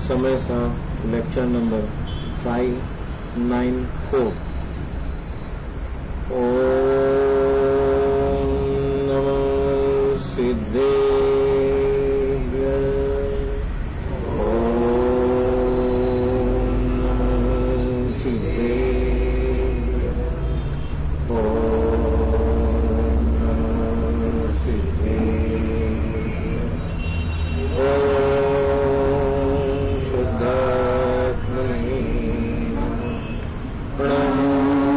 समय सा lecture number 594। ओम नमो सिद्धेभ्यः। ओम नमो सिद्धेभ्यः। ओम नमो सिद्धेभ्यः। ओम शुद्धात्मने प्रणमो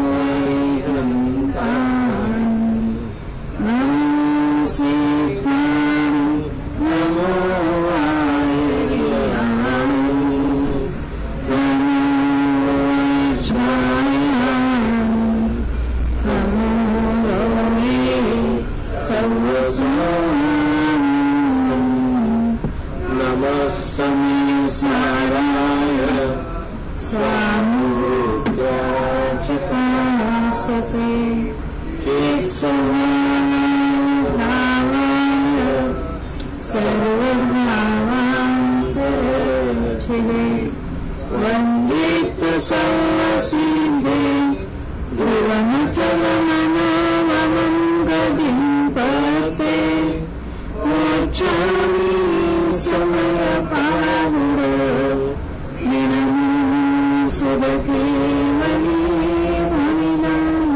साराय स्वानुरूप्याचितासते चित्समानाय सर्वभावान्तरचिरे वन्दित सर्वसिद्धे ध्रुवमचलमनोरमं गतिं पते मोक्षामि समयपावुर विनमो सुदकेवली मनिनम्।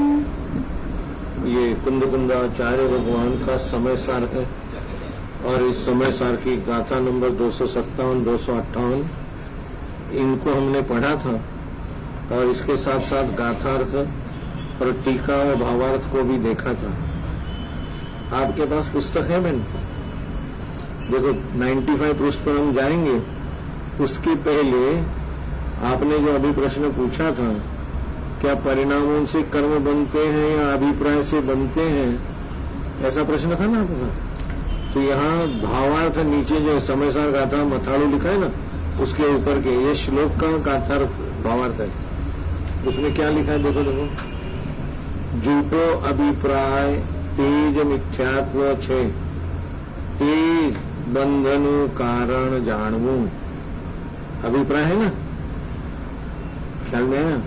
ये कुंदकुंदाचार्य भगवान का समय सार है और इस समय सार की गाथा नंबर 257, 258 इनको हमने पढ़ा था और इसके साथ साथ गाथार्थ और टीका और भावार्थ को भी देखा था। आपके पास पुस्तक है बहन? देखो 95 पृष्ठ पर हम जाएंगे। उसके पहले आपने जो अभी प्रश्न पूछा था, क्या परिणामों से कर्म बनते हैं या अभिप्राय से बनते हैं, ऐसा प्रश्न था ना आपका। तो यहाँ भावार्थ नीचे जो समयसार गाथा मथाड़ू लिखा है ना, उसके ऊपर के ये श्लोक का गाथार्थ भावार्थ है। उसमें क्या लिखा है देखो देखो। झूठो अभिप्राय तेज मिथ्यात्व छे, तेज बंधनु कारण जानवू। अभिप्राय है ना, ख्याल में है?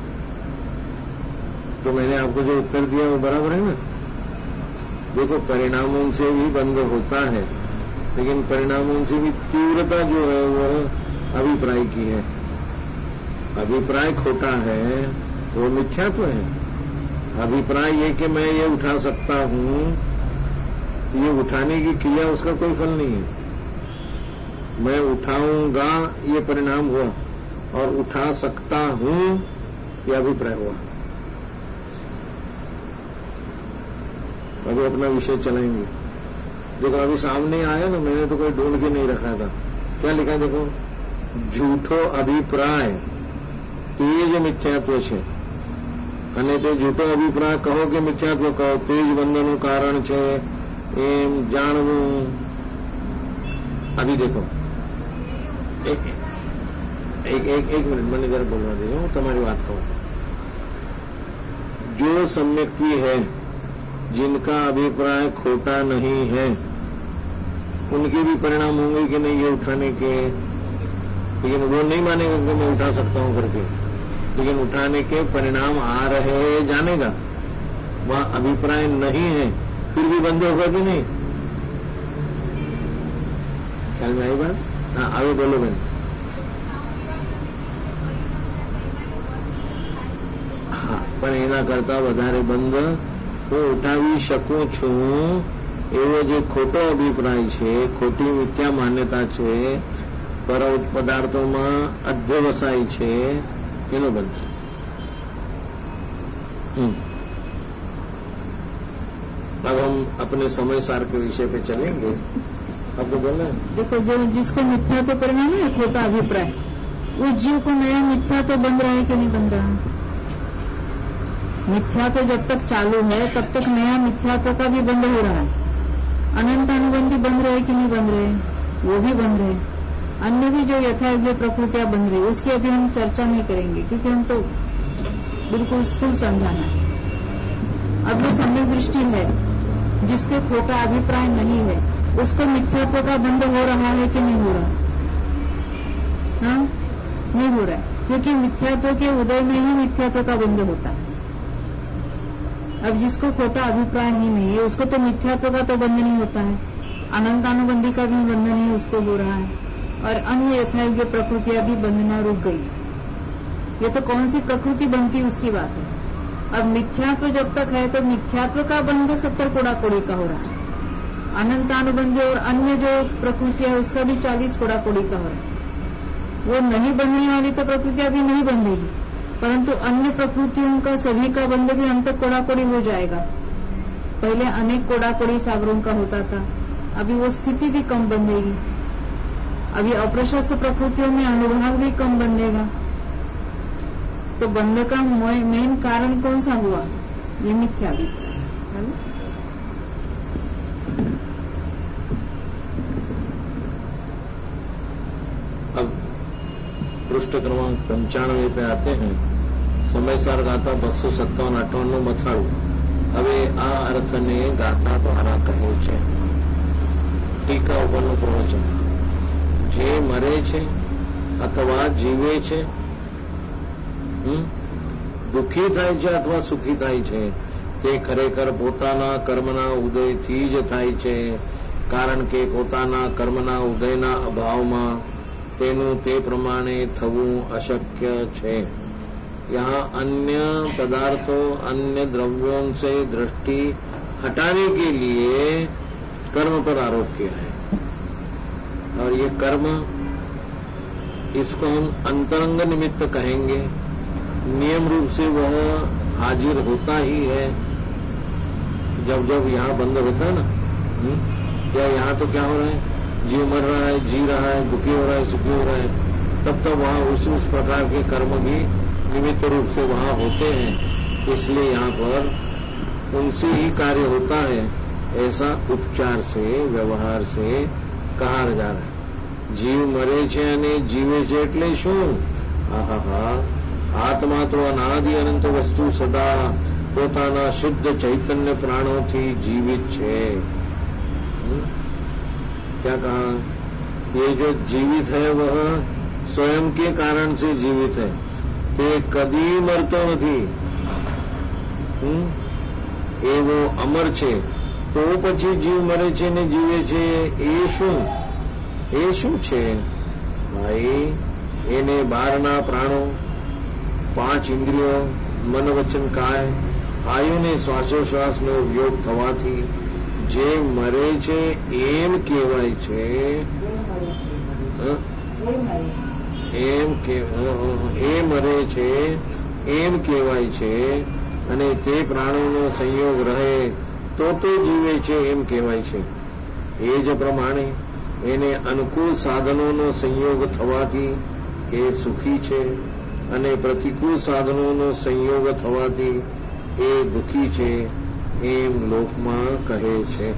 तो मैंने आपको जो उत्तर दिया वो बराबर है ना। देखो परिणामों से भी बंध होता है, लेकिन परिणामों से भी तीव्रता जो है वो अभिप्राय की है। अभिप्राय खोटा है, वो मिथ्यात्व है। अभिप्राय ये कि मैं ये उठा सकता हूं, ये उठाने की क्रिया उसका कोई फल नहीं है। मैं उठाऊंगा ये परिणाम हुआ और उठा सकता हूं ये अभिप्राय हुआ। अभी अपना विषय चलाएंगे। देखो अभी सामने आया ना, मैंने तो कोई ढूंढ के नहीं रखा था। क्या लिखा है देखो। झूठो अभिप्राय तेज मिथ्यात्व छे, અને તે જૂઠો અભિપ્રાય કહો કે મિથ્યાત્વ કહો, તેજ બંધનનું કારણ છે એમ જાણવું। अभी देखो एक मिनट मैंने जरा बोलवा दे, तुम्हारी बात कहूं। जो सम्यक्ति है जिनका अभिप्राय खोटा नहीं है, उनके भी परिणाम होंगे कि नहीं ये उठाने के, लेकिन वो नहीं मानेगा कि मैं उठा सकता हूं करके, लेकिन उठाने के परिणाम आ रहे जानेगा। वह अभिप्राय नहीं है फिर भी बंद होगा कि नहीं? ख्याल में आई बात? हाँ आगे बोलो बहन। હા પણ એના કરતા વધારે બંધ હું ઉઠાવી શકું છું એવો જે ખોટો અભિપ્રાય છે, ખોટી મિથ્યા માન્યતા છે, પર પદાર્થોમાં અધ્યવસાય છે, એનો બંધ। अब हम अपने समय सार के विषय पे चलेंगे। आपको बोलना है? देखो जो जिसको मिथ्या तो परिणाम है खोटा अभिप्राय, उस जीव को नया मिथ्या तो बन रहा है कि नहीं बन रहा? मिथ्या तो जब तक चालू है तब तक नया मिथ्यात्व का भी बंद हो रहा है। अनंत अनुबंधी बन रहे कि नहीं बन रहे? वो भी बन रहे। अन्य भी जो यथायोग्य प्रकृतियां बन रही, उसकी अभी हम चर्चा नहीं करेंगे क्योंकि हम तो बिल्कुल स्थूल समझाना है। अब ये सम्यक दृष्टि है जिसके खोटा अभिप्राय नहीं है, उसको मिथ्यात्व का बंध हो रहा है कि नहीं हो रहा? हाँ, नहीं हो रहा है, क्योंकि मिथ्यात्व के उदय में ही मिथ्यात्व का बंध होता है। अब जिसको खोटा अभिप्राय ही नहीं है उसको तो मिथ्यात्व का तो बंध नहीं होता है, अनंतानुबंधी का भी बंध नहीं उसको हो रहा है, और अन्य यथायोग्य प्रकृतियां भी बंधना रुक गई। ये तो कौन सी प्रकृति बनती उसकी बात है। अब मिथ्यात्व जब तक है तो मिथ्यात्व का बंध 70 कोड़ा कोड़ी का हो रहा है, अनंतानुबंधी और अन्य जो प्रकृतियां है उसका भी 40 कोड़ा कोड़ी का हो रहा है। वो नहीं बनने वाली तो प्रकृतियां भी नहीं बंधेगी, परंतु अन्य प्रकृतियों का सभी का बंध भी अंत कोड़ा कोड़ी हो जाएगा। पहले अनेक कोड़ा कोड़ी सागरों का होता था, अभी वो स्थिति भी कम बंधेगी। अभी अप्रशस्त प्रकृतियों में अनुभाग भी कम बंधेगा। तो बंध का मेन कारण कौन सा हुआ? ये मिथ्या अभिप्राय। अब पृष्ठ क्रमांक 95 पे आते हैं। સમયસર ગાતા 257-58 મથાળું। હવે આ અર્થને ગાતા દ્વારા કહે છે। ટીકા ઉપરનું પ્રવચન। જે મરે છે અથવા જીવે છે, દુઃખી થાય છે અથવા સુખી થાય છે, તે ખરેખર પોતાના કર્મના ઉદયથી જ થાય છે, કારણ કે પોતાના કર્મના ઉદયના અભાવમાં તેનું તે પ્રમાણે થવું અશક્ય છે। यहाँ अन्य पदार्थों, अन्य द्रव्यों से दृष्टि हटाने के लिए कर्म पर आरोप किया है, और ये कर्म, इसको हम अंतरंग निमित्त कहेंगे। नियम रूप से वह हाजिर होता ही है जब जब यहाँ बंद होता है ना। या यहाँ तो क्या हो रहा है, जीव मर रहा है, जी रहा है, दुखी हो रहा है, सुखी हो रहा है, तब तब वहाँ उस प्रकार के कर्म भी निमित्त रूप से वहाँ होते हैं। इसलिए यहाँ पर उनसे ही कार्य होता है, ऐसा उपचार से, व्यवहार से कहा जा रहा है। जीव मरे छे અને જીવે છે એટલે શું? આહા, આત્મા તો અનાદિ અનંત વસ્તુ સદા પોતાના શુદ્ધ ચૈતન્ય પ્રાણોથી જીવિત છે। क्या कहा? ये जो जीवित है वह स्वयं के कारण से जीवित है, તે કદી મરતો નથી। એવો અમર છે, તો પછી જીવ મરે છે ને જીવે છે એ શું છે ભાઈ? એને બહારના પ્રાણો, 5 ઇન્દ્રિયો, મન વચન કાય, આયુને શ્વાસોશ્વાસનો ઉપયોગ થવાથી જે મરે છે એમ કહેવાય છે। એ મરે છે એમ કહેવાય છે, અને તે પ્રાણોનો સંયોગ રહે તો જીવે છે એમ કહેવાય છે। એ જ પ્રમાણે એને અનુકૂળ સાધનોનો સંયોગ થવાથી એ સુખી છે, અને પ્રતિકૂળ સાધનોનો સંયોગ થવાથી એ દુઃખી છે એમ લોકમાં કહે છે।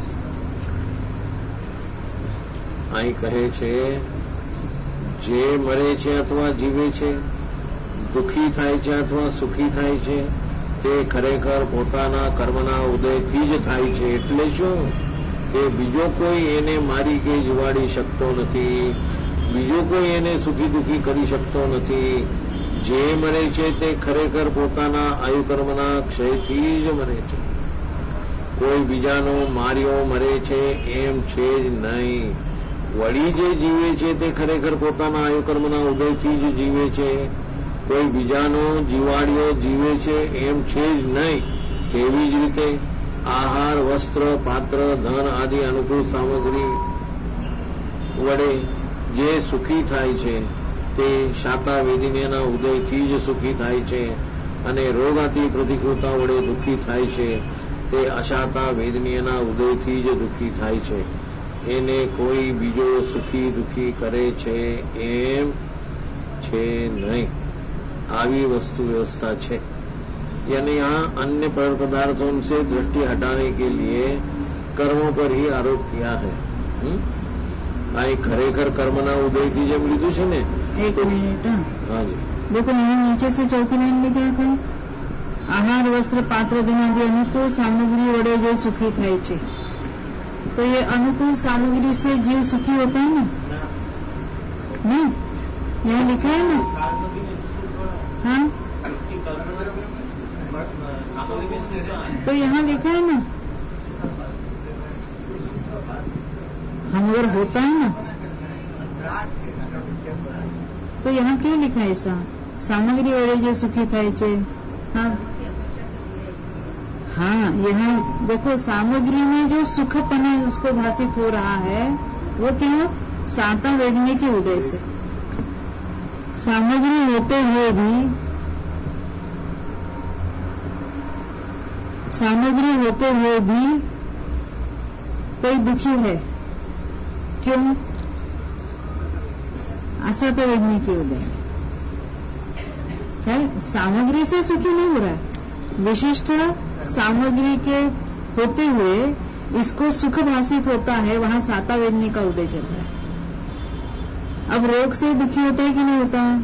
અહીં કહે છે જે મરે છે અથવા જીવે છે, દુઃખી થાય છે અથવા સુખી થાય છે, તે ખરેખર પોતાના કર્મના ઉદયથી જ થાય છે। એટલે શું કે બીજો કોઈ એને મારી કે જીવાડી શકતો નથી, બીજો કોઈ એને સુખી દુઃખી કરી શકતો નથી। જે મરે છે તે ખરેખર પોતાના આયુકર્મના ક્ષયથી જ મરે છે। કોઈ બીજાનો માર્યો મરે છે એમ છે જ નહીં। વળી જે જીવે છે તે ખરેખર પોતાના આયુકર્મના ઉદયથી જ જીવે છે। કોઈ બીજાનો જીવાડ્યો જીવે છે એમ છે જ નહીં। તેવી જ રીતે આહાર, વસ્ત્ર, પાત્ર, ધન આદિ અનુકૂળ સામગ્રી વડે જે સુખી થાય છે તે શાતા વેદિનીના ઉદયથી જ સુખી થાય છે, અને રોગાતી પ્રતિકૂળતા વડે દુઃખી થાય છે તે અશાતા વેદનીયના ઉદયથી જ દુઃખી થાય છે। એને કોઈ બીજો સુખી દુઃખી કરે છે એમ છે નહીં। આવી वस्तु व्यवस्था છે। यानी यहाँ अन्य पदार्थों से दृष्टि हटाने के लिए कर्मों पर ही आरोप किया है। આ ખરેખર કર્મના ઉદયથી જેમ લીધું છે ને। एक मिनट, हाँ जी देखो मैंने नीचे से चौथी लाइन में क्या कहा? आहार, वस्त्र, पात्र, धन आदि अनुकूल सामग्री वडे जो सुखी થાય છે। तो ये अनुकूल सामग्री से जीव सुखी होता है ना? नहीं, यहाँ लिखा है ना। हाँ, तो यहाँ लिखा है ना, हम अगर होता है ना, तो यहाँ क्यों लिखा है ऐसा? सामग्री वड़े जो सुखी थाय छे। हाँ, यहाँ देखो, सामग्री में जो सुखपना उसको भाषित हो रहा है वो क्यों? साता वेदनी के उदय से। सामग्री होते हुए भी कोई दुखी है, क्यों? असाता वेदनी के उदय। सामग्री से सुखी नहीं हो रहा है, विशिष्ट सामग्री के होते हुए इसको सुख भाषित होता है, वहां साता वेदनी का उदय चल रहा है। अब रोग से दुखी होता है कि नहीं होता है?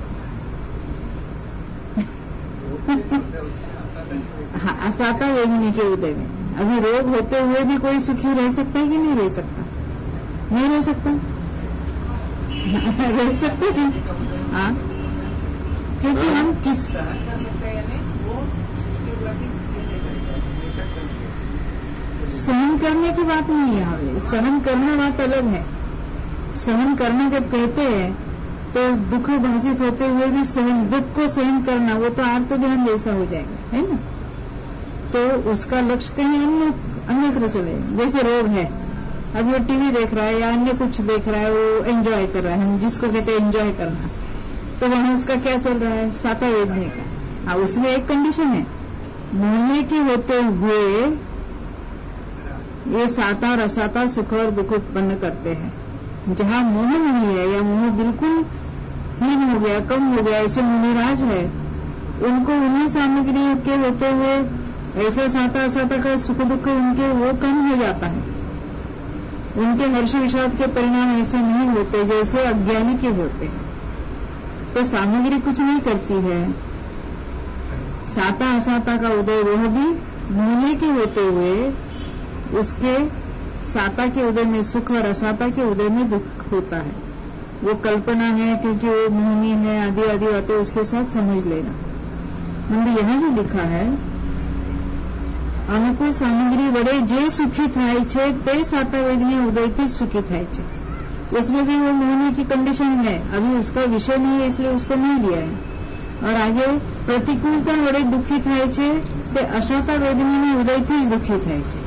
हाँ, असाता वेदनी के उदय में अभी रोग होते हुए भी कोई सुखी रह सकता है कि नहीं रह सकता? नहीं रह सकता। रह सकते हैं। हाँ, क्योंकि हम किस सहन करने की बात नहीं है। यहाँ सहन करना बात अलग है। सहन करना जब कहते हैं तो दुख भाषित होते हुए भी सहन, दुख को सहन करना, वो तो आर्तध्यान जैसा हो जाएगा, है ना। तो उसका लक्ष्य कहीं अन्यत्र चले। जैसे रोग है, अब वो टीवी देख रहा है या अन्य कुछ देख रहा है, वो एंजॉय कर रहा है, हम जिसको कहते हैं एंजॉय करना, तो वहां उसका क्या चल रहा है? साता वेदनी का। हाँ, उसमें एक कंडीशन है, मोहने के होते हुए ये साता और असाता सुख और दुख उत्पन्न करते हैं। जहां मोह नहीं है या मोह बिल्कुल हीन हो गया, कम हो गया, ऐसे मुनिराज है, उनको उन्हीं सामग्री के होते हुए ऐसा साता असाता का सुख दुख उनके वो कम हो जाता है। उनके हर्ष विषाद के परिणाम ऐसे नहीं होते जैसे अज्ञानी के होते हैं। तो सामग्री कुछ नहीं करती है। साता असाता का उदय वह भी मुनि के होते हुए उसके साता के उदय में सुख और असाता के उदय में दुख होता है। वो कल्पना है क्योंकि वो मोहिनी है, आदि आदि बातें उसके साथ समझ लेना। हमने यहाँ भी लिखा है, अनुकूल सामग्री वड़े जे सुखी थाय छे ते साता वेदनी उदय थी सुखी थाय छे। उसमें भी वो मोहिनी की कंडीशन है, अभी उसका विषय नहीं है इसलिए उसको नहीं लिया है। और आगे प्रतिकूलता वड़े दुखी थाय छे ते असाता वेदनी में उदय थी दुखी थाय छे।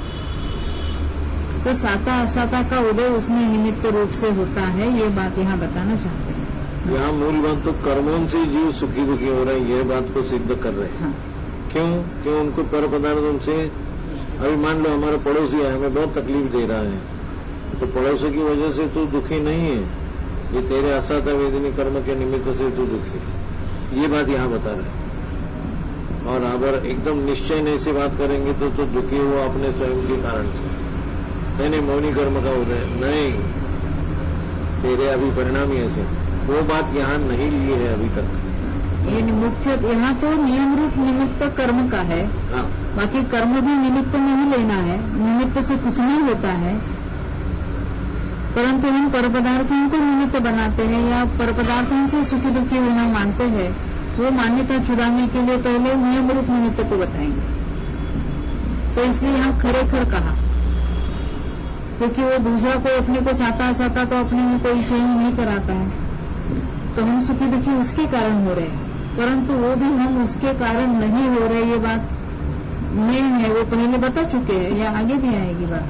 तो साता असाता का उदय उसमें निमित्त रूप से होता है, ये बात यहाँ बताना चाहते हैं। यहाँ मूल बात तो कर्मों से जीव सुखी दुखी हो रहे हैं, ये बात को सिद्ध कर रहे हैं। हाँ। क्यों उनको पर पदार्थ उनसे, अभी मान लो हमारा पड़ोसी है, हमें बहुत तकलीफ दे रहा है, तो पड़ोसी की वजह से तू दुखी नहीं है, ये तेरे असाता वेदनी कर्म के निमित्त से तू दुखी है, ये बात यहाँ बता रहे हैं। और अगर एकदम निश्चय नहीं से बात करेंगे तो दुखी हुआ अपने स्वयं के कारण से, नहीं मौनी कर्म का उदय नहीं, तेरे अभी परिणाम ही ऐसे, वो बात यहाँ नहीं ली है अभी तक। ये मुख्य यहाँ तो नियम रूप निमित्त कर्म का है। हाँ। बाकी कर्म भी निमित्त में ही लेना है, निमित्त से कुछ नहीं होता है। परंतु हम पर पदार्थों को निमित्त बनाते हैं या पर पदार्थों से सुखी दुखी होना मानते हैं, वो मान्यता चुराने के लिए पहले नियम रूप निमित्त को बताएंगे। तो इसलिए यहाँ खरेखर कहा, क्योंकि वो दूसरा कोई अपने को साता असाता तो अपने में कोई चेंज नहीं कराता है, तो हम सुखी दुखी उसके कारण हो रहे हैं, परंतु वो भी हम उसके कारण नहीं हो रहे, ये बात मेन है, वो पहले बता चुके हैं, या आगे भी आएगी बात।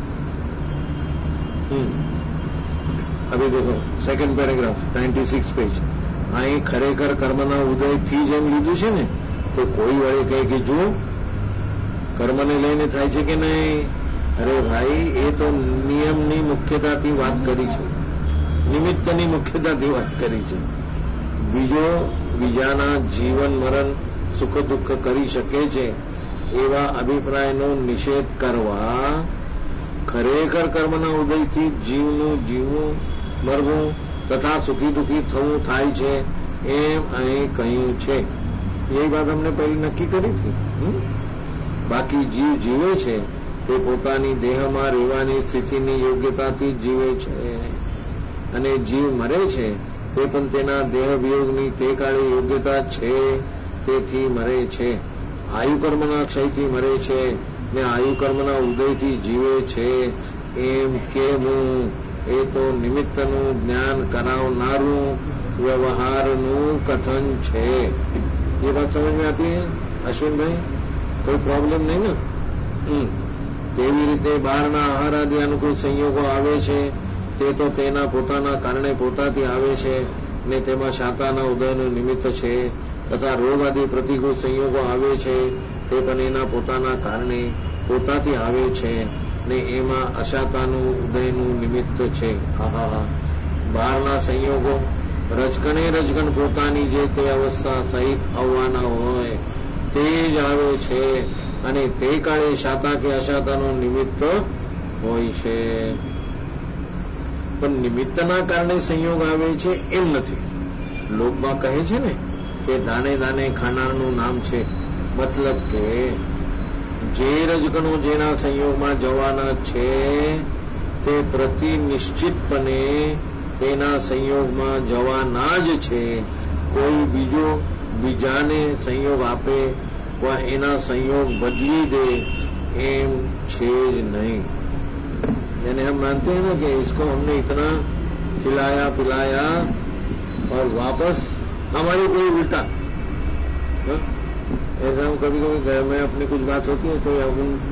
अभी देखो सेकंड पैराग्राफ 96 पेज, आई खरेखर कर्मना उदय थी જેમ લીધું છે ને, તો કોઈ વળે કહે કે જો કર્મને લઈને થાય છે કે નહીં, અરે ભાઈ એ તો નિયમની મુખ્યતાથી વાત કરી છે, નિમિત્તની મુખ્યતાથી વાત કરી છે। બીજાના જીવન મરણ સુખ દુઃખ કરી શકે છે એવા અભિપ્રાયનો નિષેધ કરવા ખરેખર કર્મના ઉદયથી જીવનું જીવવું મરવું તથા સુખી દુઃખી થવું થાય છે એમ અહીં કહ્યું છે। એ વાત અમને પહેલી નક્કી કરી હતી। બાકી જીવ જીવે છે તે પોતાની દેહમાં રહેવાની સ્થિતિની યોગ્યતાથી જીવે છે, અને જીવ મરે છે તે પણ તેના દેહ વિયોગની તે કાળે યોગ્યતા છે તેથી મરે છે. આયુ કર્મના ક્ષયથી મરે છે ને આયુ કર્મના ઉદયથી જીવે છે એમ કહેવું એ તો નિમિત્તનું જ્ઞાન કરાવનારું વ્યવહારનું કથન છે. ये बात समझ में आती है अश्विन भाई? कोई प्रॉब्लम नहीं ना? તેવી રીતે બહારના આહાર આદિ અનુકૂળ સંયોગો આવે છે તે તો તેના પોતાના કારણે પોતાથી આવે છે ને તેમાં શાકાના ઉદયનું નિમિત્ત છે તથા રોગ આદિ પ્રતિકૂળ સંયોગો આવે છે તે પણ એના પોતાના કારણે પોતાથી આવે છે ને એમાં અશાકાનું ઉદયનું નિમિત્ત છે. આહા, બહારના સંયોગો રજકણે રજકણ પોતાની જે તે અવસ્થા સહિત આવવાના હોય તે જ આવે છે અને તે કાળે શાતા કે અશાતાનું નિમિત્ત હોય છે. પણ નિમિત્તના કારણે સંયોગ આવે છે એમ નથી. લોકમાં કહે છે ને કે દાણે દાણે ખાનારનું નામ છે. મતલબ કે જે રજકણો જેના સંયોગમાં જવાના છે તે પ્રતિ નિશ્ચિતપણે તેના સંયોગમાં જવાના જ છે. કોઈ બીજો બીજાને સંयोग આપે व एना संयोग बदली दे एम छे नहीं. यानी हम मानते हैं ना कि इसको हमने इतना खिलाया पिलाया और वापस हमारी कोई उल्टा. ऐसा हम कभी कभी घर में अपनी कुछ बात होती है तो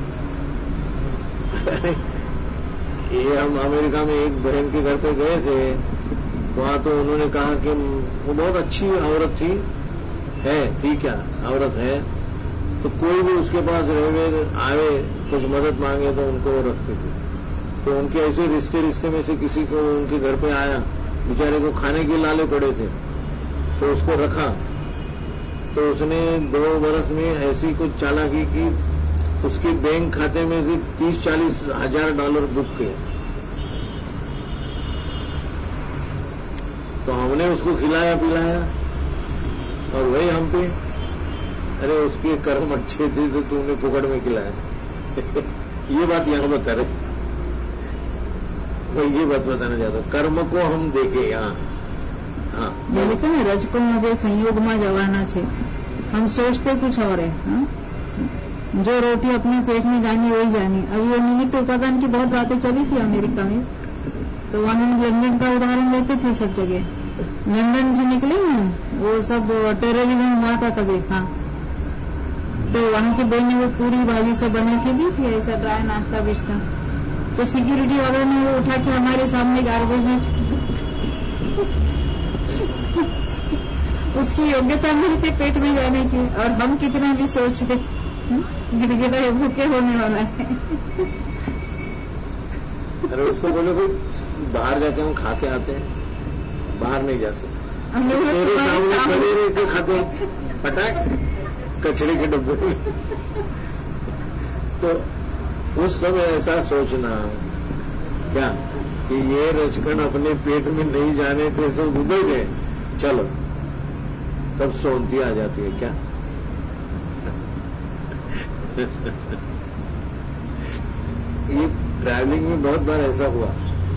ये हम अमेरिका में एक बहन के घर पे गए थे. वहां तो उन्होंने कहा कि वो बहुत अच्छी औरत थी क्या औरत है, तो कोई भी उसके पास रहे आवे कुछ मदद मांगे तो उनको वो रखते थे. तो उनके ऐसे रिश्ते में से किसी को उनके घर पे आया, बेचारे को खाने के लाले पड़े थे तो उसको रखा. तो उसने 2 वर्ष में ऐसी कुछ चालाकी की, उसके बैंक खाते में से 30-40 हजार डॉलर बुक किए. तो हमने उसको खिलाया पिलाया और वही हम पे, अरे उसके कर्म अच्छे थे तो तूने फुकड़ में खिलाया. ये बात यहां बता रहे, मैं ये बात बताना चाहता हूं. कर्म को हम देखे यहाँ. हाँ देखो ना, रजकुल मुझे संयोग में जवाना है, हम सोचते कुछ और है. जो रोटी अपने पेट में जानी वही जानी. अब ये निमित्त उपादान की बहुत बातें चली थी अमेरिका में, तो वहां लंदन का उदाहरण देते थे सब जगह. लंदन से निकले ना, वो सब टेररिज्म हुआ था तभी. हाँ, तो वहां की बहन ने वो पूरी भाजी से बना के दी थी, ऐसा ड्राई नाश्ता बिश्ता. तो सिक्योरिटी वालों ने वो उठा के हमारे सामने गार्बेज में उसकी योग्यता नहीं थी पेट में जाने की, और हम कितना भी सोचते गिड़गिड़ा भूखे होने वाला है. अरे उसको बोलो भाई बाहर जाके हम खा के आते हैं, बाहर नहीं जा सकते. तेरे सामने खड़े रह के खाते फटाक कचरे के डब्बे में. तो उस समय ऐसा सोचना क्या कि ये रजकण अपने पेट में नहीं जाने थे तो उधर गए, चलो तब सोनती आ जाती है क्या. ये ट्रैवलिंग में बहुत बार ऐसा हुआ.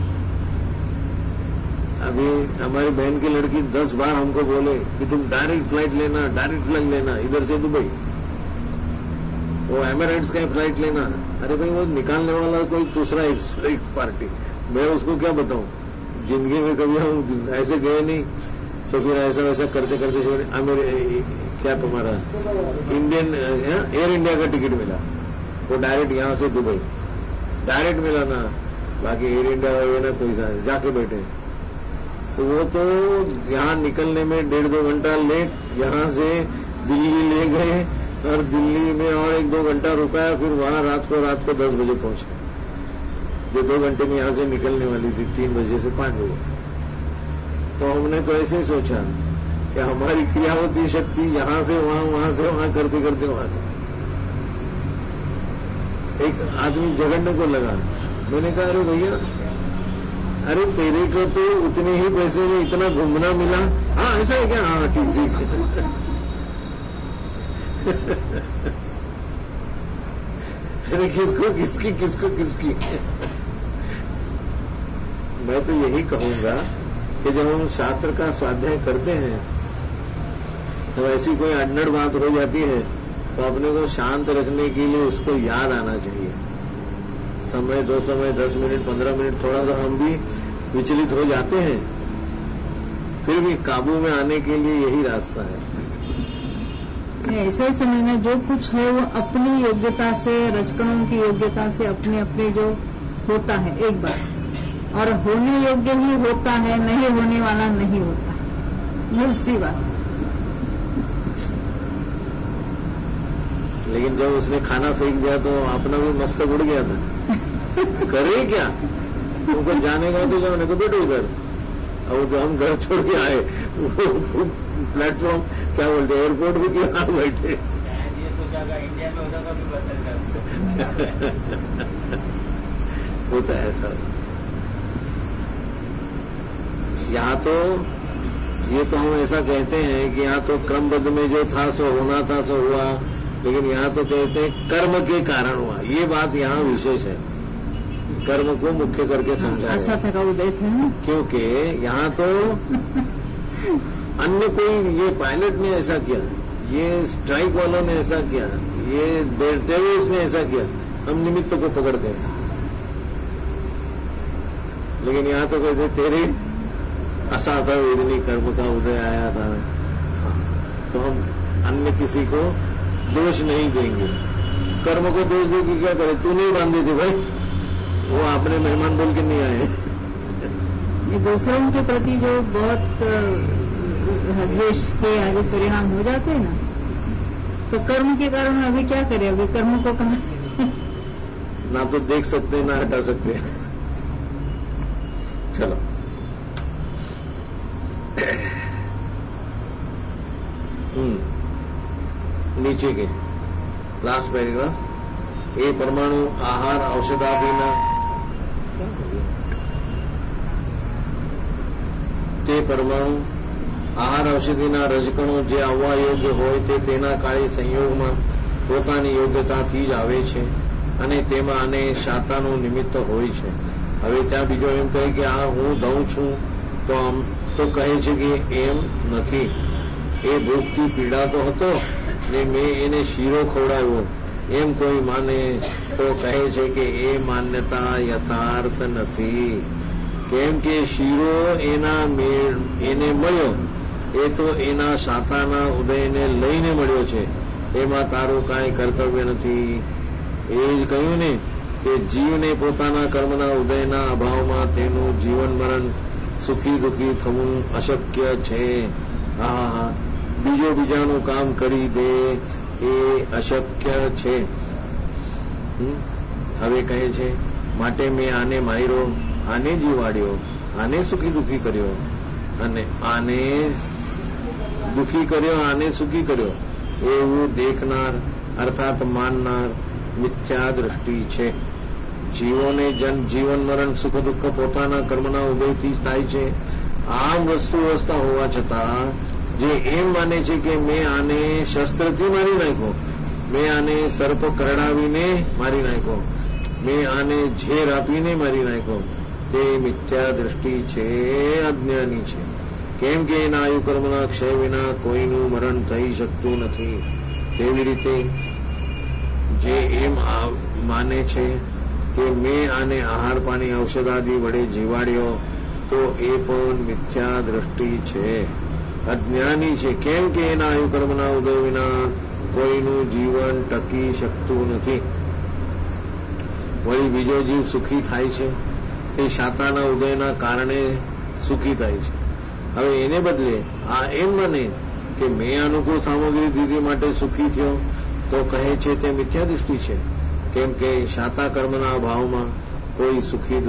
अभी हमारी बहन की लड़की 10 बार हमको बोले कि तुम डायरेक्ट फ्लाइट लेना इधर से दुबई, वो एमिरेट्स का फ्लाइट लेना. अरे भाई वो निकालने वाला कोई दूसरा एक पार्टी, मैं उसको क्या बताऊं. जिंदगी में कभी हम ऐसे गए नहीं, तो फिर ऐसा वैसा करते करते क्या तुम्हारा इंडियन एयर इंडिया का टिकट मिला, वो डायरेक्ट यहां से दुबई डायरेक्ट मिला ना. बाकी एयर इंडिया वाले ना कोई जाके बैठे, तो वो तो यहां निकलने में 1.5-2 घंटा लेट, यहां से दिल्ली ले गए और दिल्ली में और 1-2 घंटा रुकाया, फिर वहां रात को 10 बजे पहुंचे, जो 2 घंटे में यहां से निकलने वाली थी 3 बजे से 5 बजे. तो हमने तो ऐसे ही सोचा कि हमारी क्रियावती शक्ति यहां से वहां करते करते वहां. एक आदमी झगड़ने को लगा. मैंने कहा अरे भैया, अरे तेरे को तो उतने ही पैसे में इतना घूमना मिला. हाँ ऐसा है क्या? हाँ ठीक. अरे किसको किसकी. मैं तो यही कहूंगा कि कि जब हम शास्त्र का स्वाध्याय करते हैं तो ऐसी कोई अड़नड़ बात हो जाती है तो अपने को शांत रखने के लिए उसको याद आना चाहिए। समय 2 समय 10 मिनट 15 मिनट थोड़ा सा हम भी विचलित हो जाते हैं, फिर भी काबू में आने के लिए यही रास्ता है। ऐसा ही समझना, जो कुछ है वो अपनी योग्यता से, रचकणों की योग्यता से अपने अपने जो होता है एक बार, और होने योग्य ही होता है, नहीं होने वाला नहीं होता। दूसरी बात, लेकिन जब उसने खाना फेंक दिया तो अपना भी मस्तक उड़ गया था। करे क्या, ऊपर जाने का तो जाने को बैठो इधर। और जो हम घर छोड़ के आए वो प्लेटफॉर्म क्या बोलते एयरपोर्ट भी क्यों बैठे, ये सोचा इंडिया में होता कभी बदल जाता। होता है सर। यहाँ तो ये तो हम ऐसा कहते हैं कि यहाँ तो क्रमबद्ध में जो था सो होना था सो हुआ, लेकिन यहाँ तो कहते हैं कर्म के कारण हुआ। ये बात यहाँ विशेष है, कर्म को मुख्य करके समझा। ऐसा था उदय थे, क्योंकि यहाँ तो अन्य कोई, ये पायलट ने ऐसा किया, ये स्ट्राइक वालों ने ऐसा किया, ये टेररिस्ट ने ऐसा किया, हम निमित्त को पकड़ते हैं। लेकिन यहाँ तो कहते तेरे असा था वेदनी कर्म का उदय आया था। तो हम अन्य किसी को दोष नहीं देंगे। कर्म को दोष दे कि क्या करे, तू नहीं बांधे थे भाई, वो आपने मेहमान बोल के नहीं आए। ये दूसरों के प्रति जो बहुत द्वेष के आगे परिणाम हो जाते हैं ना, तो कर्म के कारण अभी क्या करें, अभी कर्म को कहा ना तो देख सकते ना हटा सकते। चलो नीचे के लास्ट पैराग्राफ, ए परमाणु आहार औषधादीना તે પરમાણુ આહાર ઔષધિના રજકણો જે આવવા યોગ્ય હોય તે તેના કાળે સંયોગમાં પોતાની યોગ્યતાથી જ આવે છે અને તેમાં આને શાતાનું નિમિત્ત હોય છે. હવે ત્યાં બીજો એમ કહે કે આ હું દઉં છું તો આમ તો કહે છે કે એમ નથી, એ ભૂખથી પીડાતો હતો ને મેં એને શીરો ખવડાવ્યો એમ કોઈ માને તો કહે છે કે એ માન્યતા યથાર્થ નથી. કેમ કે શીરો એને મળ્યો એ તો એના શાતાના ઉદયને લઈને મળ્યો છે, એમાં તારું કાંઈ કર્તવ્ય નથી. એ જ કહ્યું ને કે જીવને પોતાના કર્મના ઉદયના અભાવમાં તેનું જીવન મરણ સુખી દુઃખી થવું અશક્ય છે. હા, બીજાનું કામ કરી દે એ અશક્ય છે. હવે કહે છે માટે મેં આને માર્યો, આને જીવાડ્યો, આને સુખી દુઃખી કર્યો અને આને દુઃખી કર્યો, આને સુખી કર્યો એવું દેખનાર અર્થાત માનનાર મિથ્યા દ્રષ્ટિ છે. જીવોને જીવન મરણ સુખ દુઃખ પોતાના કર્મના ઉદયથી થાય છે. આમ વસ્તુ અવસ્થા હોવા છતાં જે એમ માને છે કે મેં આને શસ્ત્રથી મારી નાખ્યો, મેં આને સર્પ કરડાવીને મારી નાખ્યો, મેં આને ઝેર આપીને મારી નાખ્યો, તે મિથ્યા દ્રષ્ટિ છે, અજ્ઞાની છે. કેમ કે એના આયુ કર્મના ક્ષય વિના કોઈનું મરણ થઈ શકતું નથી. તેવી રીતે જે એમ માને છે કે મેં આને આહાર પાણી ઔષધાદિ વડે જીવાડ્યો તો એ પણ મિથ્યા દ્રષ્ટિ છે, અજ્ઞાની છે. કેમ કે એના આયુ કર્મના ઉદય વિના કોઈનું જીવન ટકી શકતું નથી. વળી બીજો જીવ સુખી થાય છે તે શાતાના ઉદયના કારણે સુખી થાય છે. હવે એને બદલે આ એમ માને કે મેં અનુકૂળ સામગ્રી દીધી માટે સુખી થયો તો કહે છે તે મિથ્યા દૃષ્ટિ છે. કેમ કે શાતા કર્મના અભાવમાં કોઈ સુખી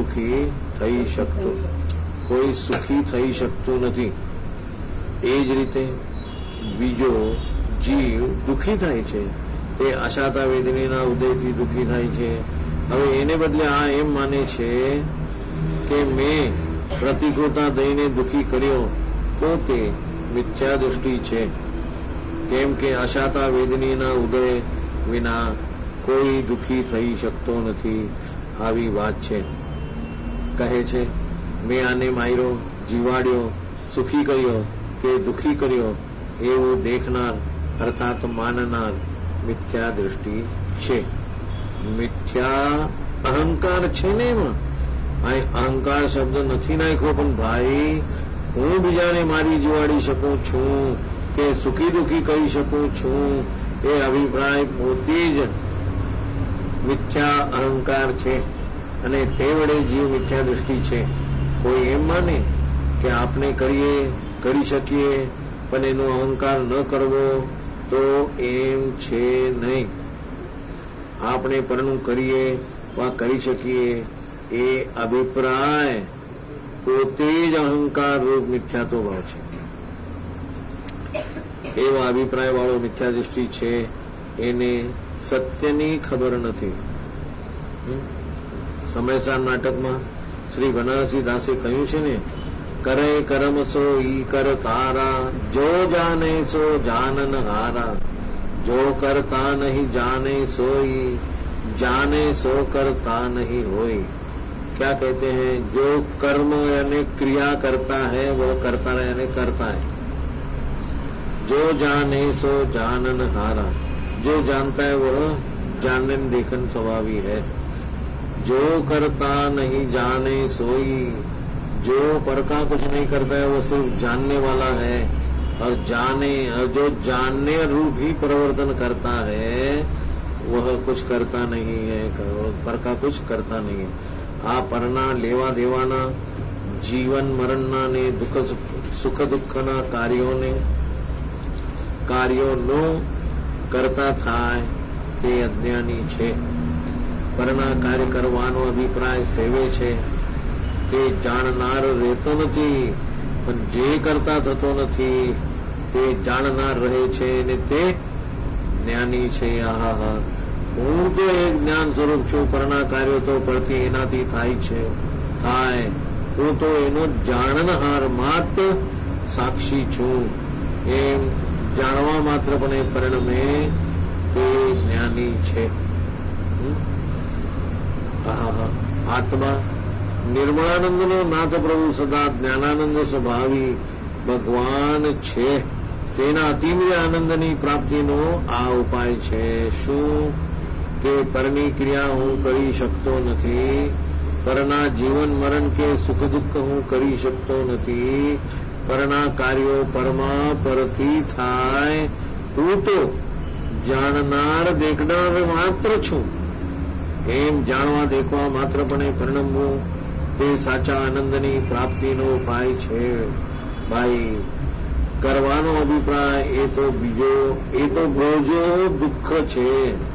થઈ શકતું નથી. એ જ રીતે બીજો જીવ દુઃખી થાય છે તે અશાતા વેદનીના ઉદયથી દુઃખી થાય છે. હવે એને બદલે આ એમ માને છે કે મેં પ્રતિકૂળતા દઈને દુઃખી કર્યો તો તે મિથ્યા દૃષ્ટિ છે. કેમ કે અશાતા વેદનીના ઉદય વિના કોઈ દુઃખી થઈ શકતો નથી. આવી વાત છે. કહે છે મેં આને માર્યો, જીવાડ્યો, સુખી કર્યો કે દુઃખી કર્યો એવું દેખનાર અર્થાત માનનાર મિથ્યા દૃષ્ટિ છે. મિથ્યા અહંકાર છે ને એમાં. અહીં અહંકાર શબ્દ નથી નાખ્યો, પણ ભાઈ હું બીજાને મારી જીવાડી શકું છું કે સુખી દુઃખી કરી શકું છું એ અભિપ્રાય પોતે જ મિથ્યા અહંકાર છે અને તે વડે જીવ મિથ્યા દૃષ્ટિ છે. કોઈ એમ માને કે આપણે કરી શકીએ પણ એનો અહંકાર ન કરવો તો એમ છે નહીં. આપણે પરનું કરીએ વા કરી શકીએ એ અભિપ્રાય પોતે જ અહંકાર રૂપ મિથ્યાત્વ ભાવ છે. એવા અભિપ્રાય વાળો મિથ્યા દૃષ્ટિ છે એને સત્યની ખબર નથી. સમયસાર નાટકમાં શ્રી બનારસી દાસે કહ્યું છે ને, કરે કરમ સો ઈ કર તારા, જો જાને સો જાનન હારા, જો કરતા નહીં જાને सोई, जाने सो करता नहीं होई. क्या कहते हैं? जो कर्म यानी क्रिया करता है वो करता यानी करता है. जो जाने सो जानन हारा, जो जानता है वह जानने देखन स्वभावी है. जो करता नहीं जाने सोई, जो पर का कुछ नहीं करता है वो सिर्फ जानने वाला है. और जो जानने रूप ही परिवर्तन करता है वह कुछ करता नहीं है, पर का कुछ करता नहीं है. आ परना लेवा देवाना जीवन मरणना ने सुख दुःखना કાર્યોનો કરતા થાય તે અજ્ઞાની છે. પરના કાર્ય કરવાનો અભિપ્રાય સેવે છે તે જાણનાર રહેતો નથી, પણ જે કરતા થતો નથી તે જાણનાર રહે છે ને તે જ્ઞાની છે. આહા, હું તો એક જ્ઞાન સ્વરૂપ છું, પરના કાર્યો તો પરથી એનાથી થાય. હું તો એનો જાણનહાર માત્ર સાક્ષી છું. એમ જાણવા માત્રપણે પરિણમે તે જ્ઞાની છે. આત્મા નિર્મળાનંદનો નાથ પ્રભુ સદા જ્ઞાનાનંદ સ્વભાવી ભગવાન છે. તેના અતિન્દ્રિય આનંદની પ્રાપ્તિનો આ ઉપાય છે. શું કે પરની ક્રિયા હું કરી શકતો નથી, પરના જીવન મરણ કે સુખ દુઃખ હું કરી શકતો નથી, પરના કાર્યો પरमा પરથી થાય. હું તો જાણનાર દેખનાર માત્ર છું. એમ જાણવા દેખવા માત્રપણે પરિણમવું તે સાચા આનંદની પ્રાપ્તિનો ઉપાય છે. ભાઈ, કરવાનો અભિપ્રાય એ તો બોજો દુઃખ છે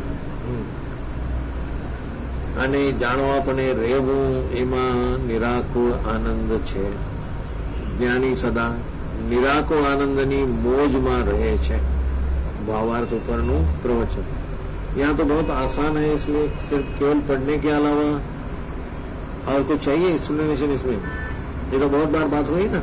અને જાણવાપણે રહેવું એમાં નિરાકુળ આનંદ છે. જ્ઞાની સદા નિરાકુળ આનંદની મોજમાં રહે છે. भावार्थ ઉપરનું प्रवचन. यहाँ तो बहुत आसान है, इसलिए सिर्फ केवल पढ़ने के अलावा और कुछ चाहिए एक्सप्लेनेशन इसमें? ये तो बहुत बार बात हुई ना.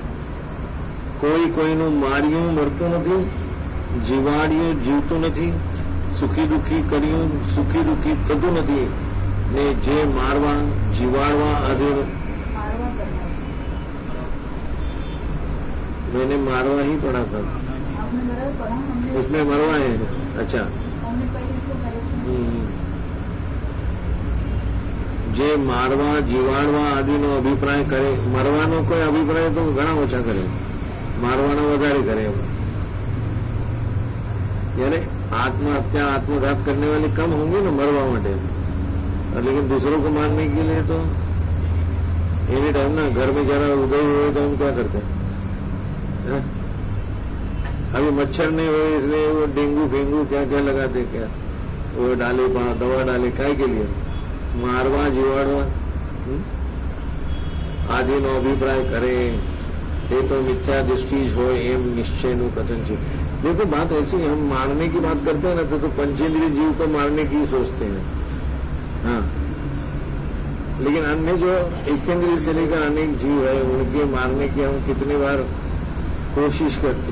કોઈનું માર્યું મરતું નથી, જીવાડ્યું જીવતું નથી, સુખી દુઃખી કર્યું સુખી દુઃખી થતું નથી ને જે મારવા જીવાડવા અધીર. मैंने मारवा ही पढ़ा था, इसमें मरवा है. अच्छा, જે મારવા જીવાડવા આદિનો અભિપ્રાય કરે, મરવાનો કોઈ અભિપ્રાય તો ઘણા ઓછા કરે, મારવાનો વધારે करे. यानी आत्महत्या आत्मघात करने वाले कम होंगे ना मरवा माटे, लेकिन दूसरों को मारने के लिए तो एनी टाइम ना घर में जरा उदय हुए तो हम क्या करते हैं? अभी मच्छर नहीं हुए इसलिए वो डेंगू फेंगू क्या क्या लगाते, क्या वो डाले दवा डाले, काय के लिए? मारवा जीवाड़वा आदिનો અભિપ્રાય करे ये तो मिथ्या दृष्टि हो एम निश्चय नु कथन है. देखो बात ऐसी, हम मारने की बात करते हैं ना तो पंचेंद्रिय जीव को मारने की सोचते हैं. हाँ, लेकिन अन्य जो एकेंद्रिय से लेकर अनेक जीव है उनके मारने की हम कितनी बार कोशिश करते.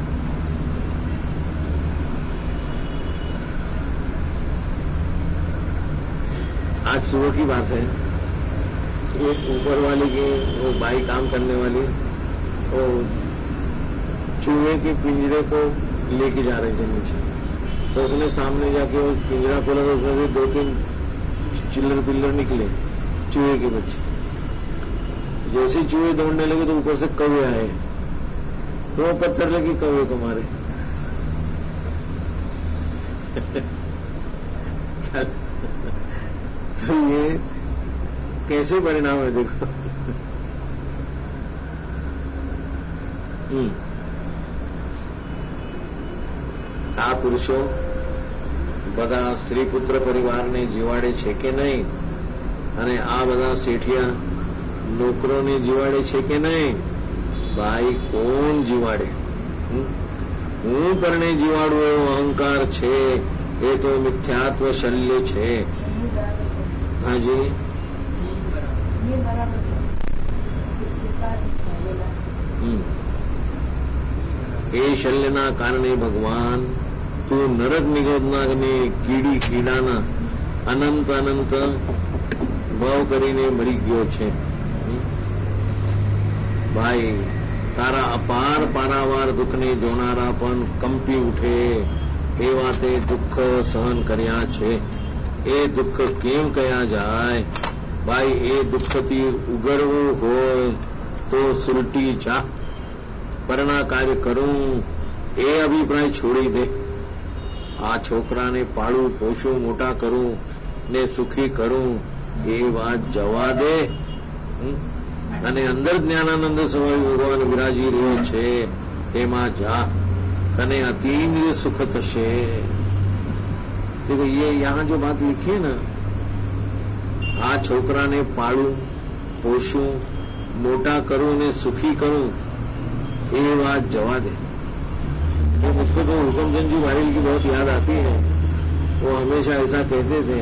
आज सुबह की बात है, एक ऊपर वाली की वो बाई काम करने वाली और चूहे के पिंजरे को लेके जा रहे थे नीचे, तो उसने सामने जाके वो पिंजरा खोला तो उसमें से 2-3 चिल्लर पिल्लर निकले, चूहे के बच्चे। जैसे चूहे दौड़ने लगे तो ऊपर से कौवे आए, तो वो पत्थर लगे कौवे को मारे। तो ये कैसे परिणाम है देखो। આ પુરુષો બધા સ્ત્રી પુત્ર પરિવારને જીવાડે છે કે નહીં, અને આ બધા શેઠિયા નોકરોને જીવાડે છે કે નહીં? ભાઈ કોણ જીવાડે? હું પરણે જીવાડું એવો અહંકાર છે, એ તો મિથ્યાત્વ શલ્ય છે. હાજી, એ શલ્યના કારણે ભગવાન તું નરક નિગોદનાને કીડી કીડાના અનંત અનંત ભાવ કરીને મરી ગયો છે. ભાઈ તારા અપાર પારાવાર દુઃખને જોનારા પણ કંપી ઉઠે એવા તે દુઃખ સહન કર્યા છે. એ દુઃખ કેમ કયા જાય? ભાઈ એ દુઃખથી ઉગરવું હોય તો સુલટી જા, પરના કાર્ય કરું એ અભિપ્રાય છોડી દે. આ છોકરાને પાળું પોષું મોટા કરું ને સુખી કરું એ વાત જવા દે, અને અંદર જ્ઞાનાનંદ સ્વામી ભગવાન વિરાજી રહ્યો છે તેમાં જા, તને અતિન્દ્રિય સુખ થશે. देखो ये यहाँ जो बात लिखी है ना, आ छोकरा ने पालू पोषू मोटा करूं ने सुखी करूं ये बात जवा दे. तो मुझको तो हुकमचंद जी वारिल की बहुत याद आती है. वो हमेशा ऐसा कहते थे,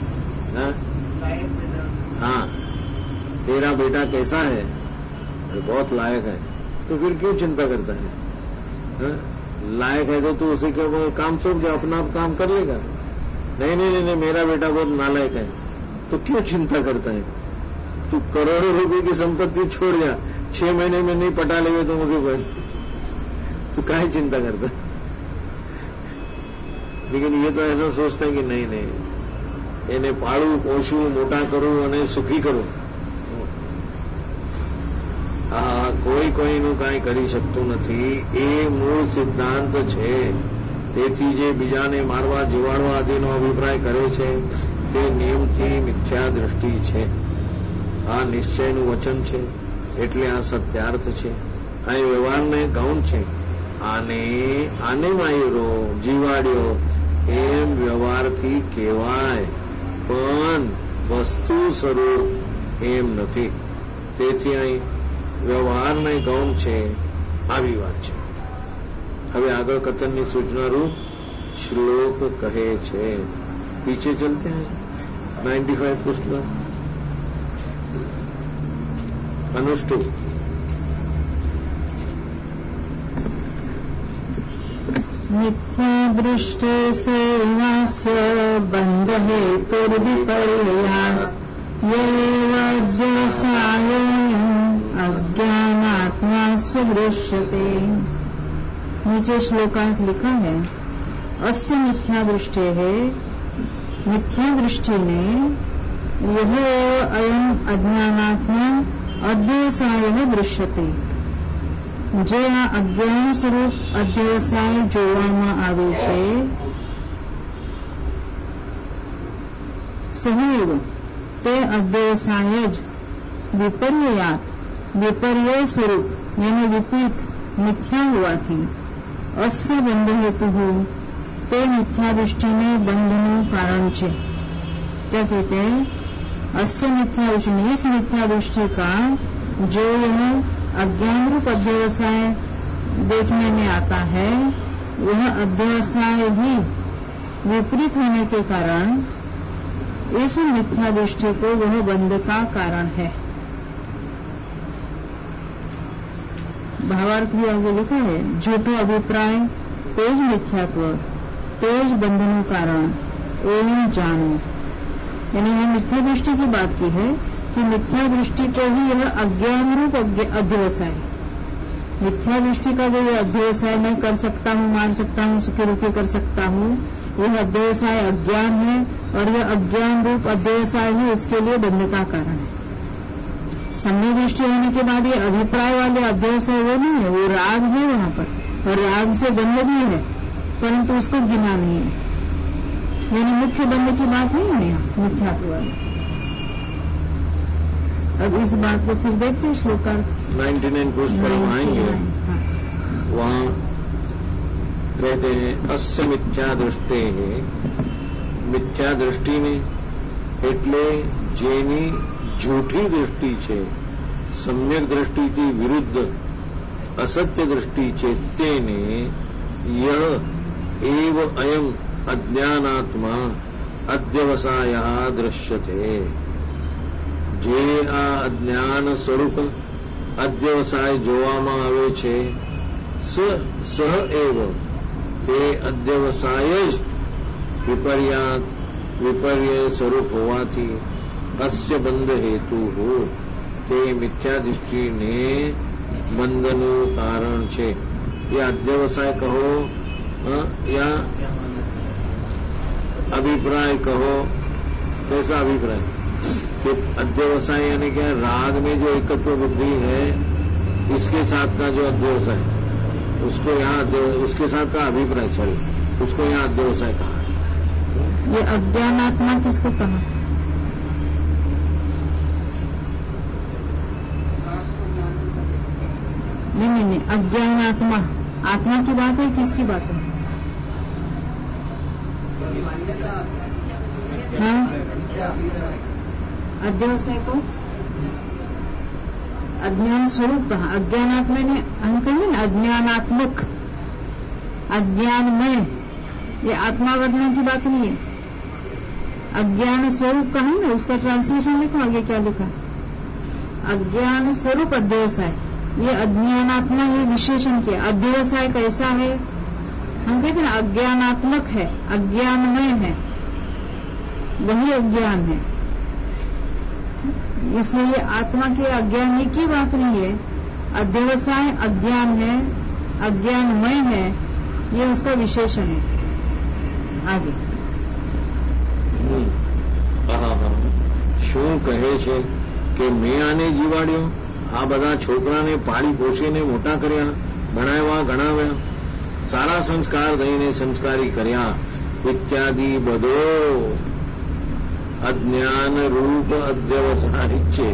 हाँ तेरा बेटा कैसा है? बहुत लायक है. तो फिर क्यों चिंता करता है? लायक है तो तू उसे क्यों काम सौंप जाओ, अपना आप काम कर लेगा. नहीं नहीं नहीं, मेरा बेटा बहुत नालायक है, तो क्यों चिंता करता है? तू करोड़ों रुपए की संपत्ति छोड़ जा, 6 महीने में नहीं पटा लेवे तो मुझे बस, तू काहे चिंता करता है? लेकिन ये तो ऐसा सोचता है कि नहीं नहीं, એને પાળું પોષું મોટા કરું અને સુખી કરું. કોઈ કોઈનું કાંઈ કરી શકતું નથી, એ મૂળ સિદ્ધાંત છે. તેથી જે બીજાને મારવા જીવાડવા આદિનો અભિપ્રાય કરે છે તે નિયમથી મિથ્યા દૃષ્ટિ છે. આ નિશ્ચયનું વચન છે, એટલે આ સત્યાર્થ છે. આ વ્યવહારને ગૌણ છે. આને માર્યો જીવાડ્યો એમ વ્યવહારથી કહેવાય, પણ વસ્તુ સ્વરૂપ એમ નથી. તેથી અહીં વ્યવહારને ગૌણ છે, આવી વાત છે. હવે આગળ કથનની સૂચના રૂપ શ્લોક કહે છે. પીછે ચલતે हैं 95 પુસ્તક अनुष्टुप. मिथ्या दृष्टे सेवास्य बंध हेतुर्विपर्यात् येवाद्यवसायोऽयम् अज्ञानात्मास्य दृश्यते. नीचे श्लोकांत लिखा है, अस्य मिथ्या दृष्टि है, मिथ्या दृष्टि ने यह अयम अज्ञानात्मा अध्यवसाय दृश्यते. જે આ અજ્ઞાન સ્વરૂપ અધ્યવસાય જોવામાં આવે છે, સહૈવ તે અધ્યવસાય જ વિપર્યાત વિપર્યય સ્વરૂપ યાની વિપરીત મિથ્યા હોવાથી અસ્ય બંધ હેતુ તે મિથ્યા દૃષ્ટિને બંધનું કારણ છે. क्या कहते हैं? अस्य मिथ्या दृष्टि, इस मिथ्या दृष्टि का जो यह अज्ञान रूप अध्यवसाय देखने में आता है, वह अध्यवसाय भी विपरीत होने के कारण इस मिथ्या दृष्टि को वह बंध का कारण है. भावार्थ भी आगे लिखा है, झूठो अभिप्राय तेज मिथ्यात्व तेज बंधनु कारण एवं जानो. यानी यह मिथ्या दृष्टि की बात की है कि मिथ्या दृष्टि को ही यह अज्ञान रूप अध्यवसाय मिथ्या दृष्टि का जो ये अध्यवसाय मैं कर सकता हूँ, मार सकता हूँ, सुखी रुखी कर सकता हूँ, यह अध्यवसाय अज्ञान है और यह अज्ञान रूप अध्यवसाय ही इसके लिए बंध का कारण है। सम्यक दृष्टि होने के बाद ये अभिप्राय वाले अध्यवसाय वो नहीं है, वो राग है वहां पर और राग से बंध भी है, परंतु उसको गिना नहीं है, यानी मुख्य बंध की बात नहीं है मिथ्यात्व वाली। अब इस बात को फिर देखते हैं श्लोकार्थ 99 पृष्ठ पर हम आएंगे। वहां कहते हैं अस्य मिथ्या दृष्टे है, मिथ्या दृष्टि में એટલે જેની જૂઠી દૃષ્ટિ છે, સમ્યક દૃષ્ટિથી વિરુદ્ધ અસત્ય દૃષ્ટિ છે, તેને યહ એવ અયમ અજ્ઞાનાત્મા અધ્યવસાયઃ દૃશ્યતે। જે આ અજ્ઞાન સ્વરૂપ અધ્યવસાય જોવામાં આવે છે, સહ એવ તે અધ્યવસાય જ વિપર્ય સ્વરૂપ હોવાથી અસ્ય બંધ હેતુ હો, તે મિથ્યા દૃષ્ટિને બંધનું કારણ છે। ये अध्यवसाय कहो या अभिप्राय कहो, कैसा अभिप्राय कि अध्यवसाय यानी क्या, राग में जो एकत्व बुद्धि है इसके साथ का जो अध्यवसाय, उसको यहाँ उसके साथ का अभिप्राय, सॉरी, उसको यहाँ अध्यवसाय कहा। ये अज्ञानात्मा किसको कहा? नहीं, अज्ञानात्मा आत्मा की बात है, किसकी बात है? हाँ, अध्यवसाय को अज्ञान स्वरूप कहा। अज्ञानात्मा ने हम कहेंगे ना अज्ञानात्मक, अज्ञानमय, ये आत्मा वर्णन की बात नहीं है। अज्ञान स्वरूप कहा ना, उसका ट्रांसलेशन लिखो आगे क्या लिखा, अज्ञान स्वरूप अध्यवसाय। ये अज्ञानात्मा ये विशेषण किया। अध्यवसाय कैसा है? हम कहते हैं ना अज्ञानात्मक है, अज्ञानमय है, वही अज्ञान है। इसलिए आत्मा के अज्ञान की बात नहीं है। अध्यवसाय अज्ञान है, अज्ञानमय है, ये उसका विशेषण है। आगे શું કહે છે કે મેં આને જીવાડ્યો, આ બધા છોકરાને પાળી પોષીને મોટા કર્યા, ભણાવ્યા, ગણાવ્યા, સારા સંસ્કાર દઈને સંસ્કારી કર્યા ઇત્યાદિ બધો અજ્ઞાન રૂપ અધ્યવસાય છે।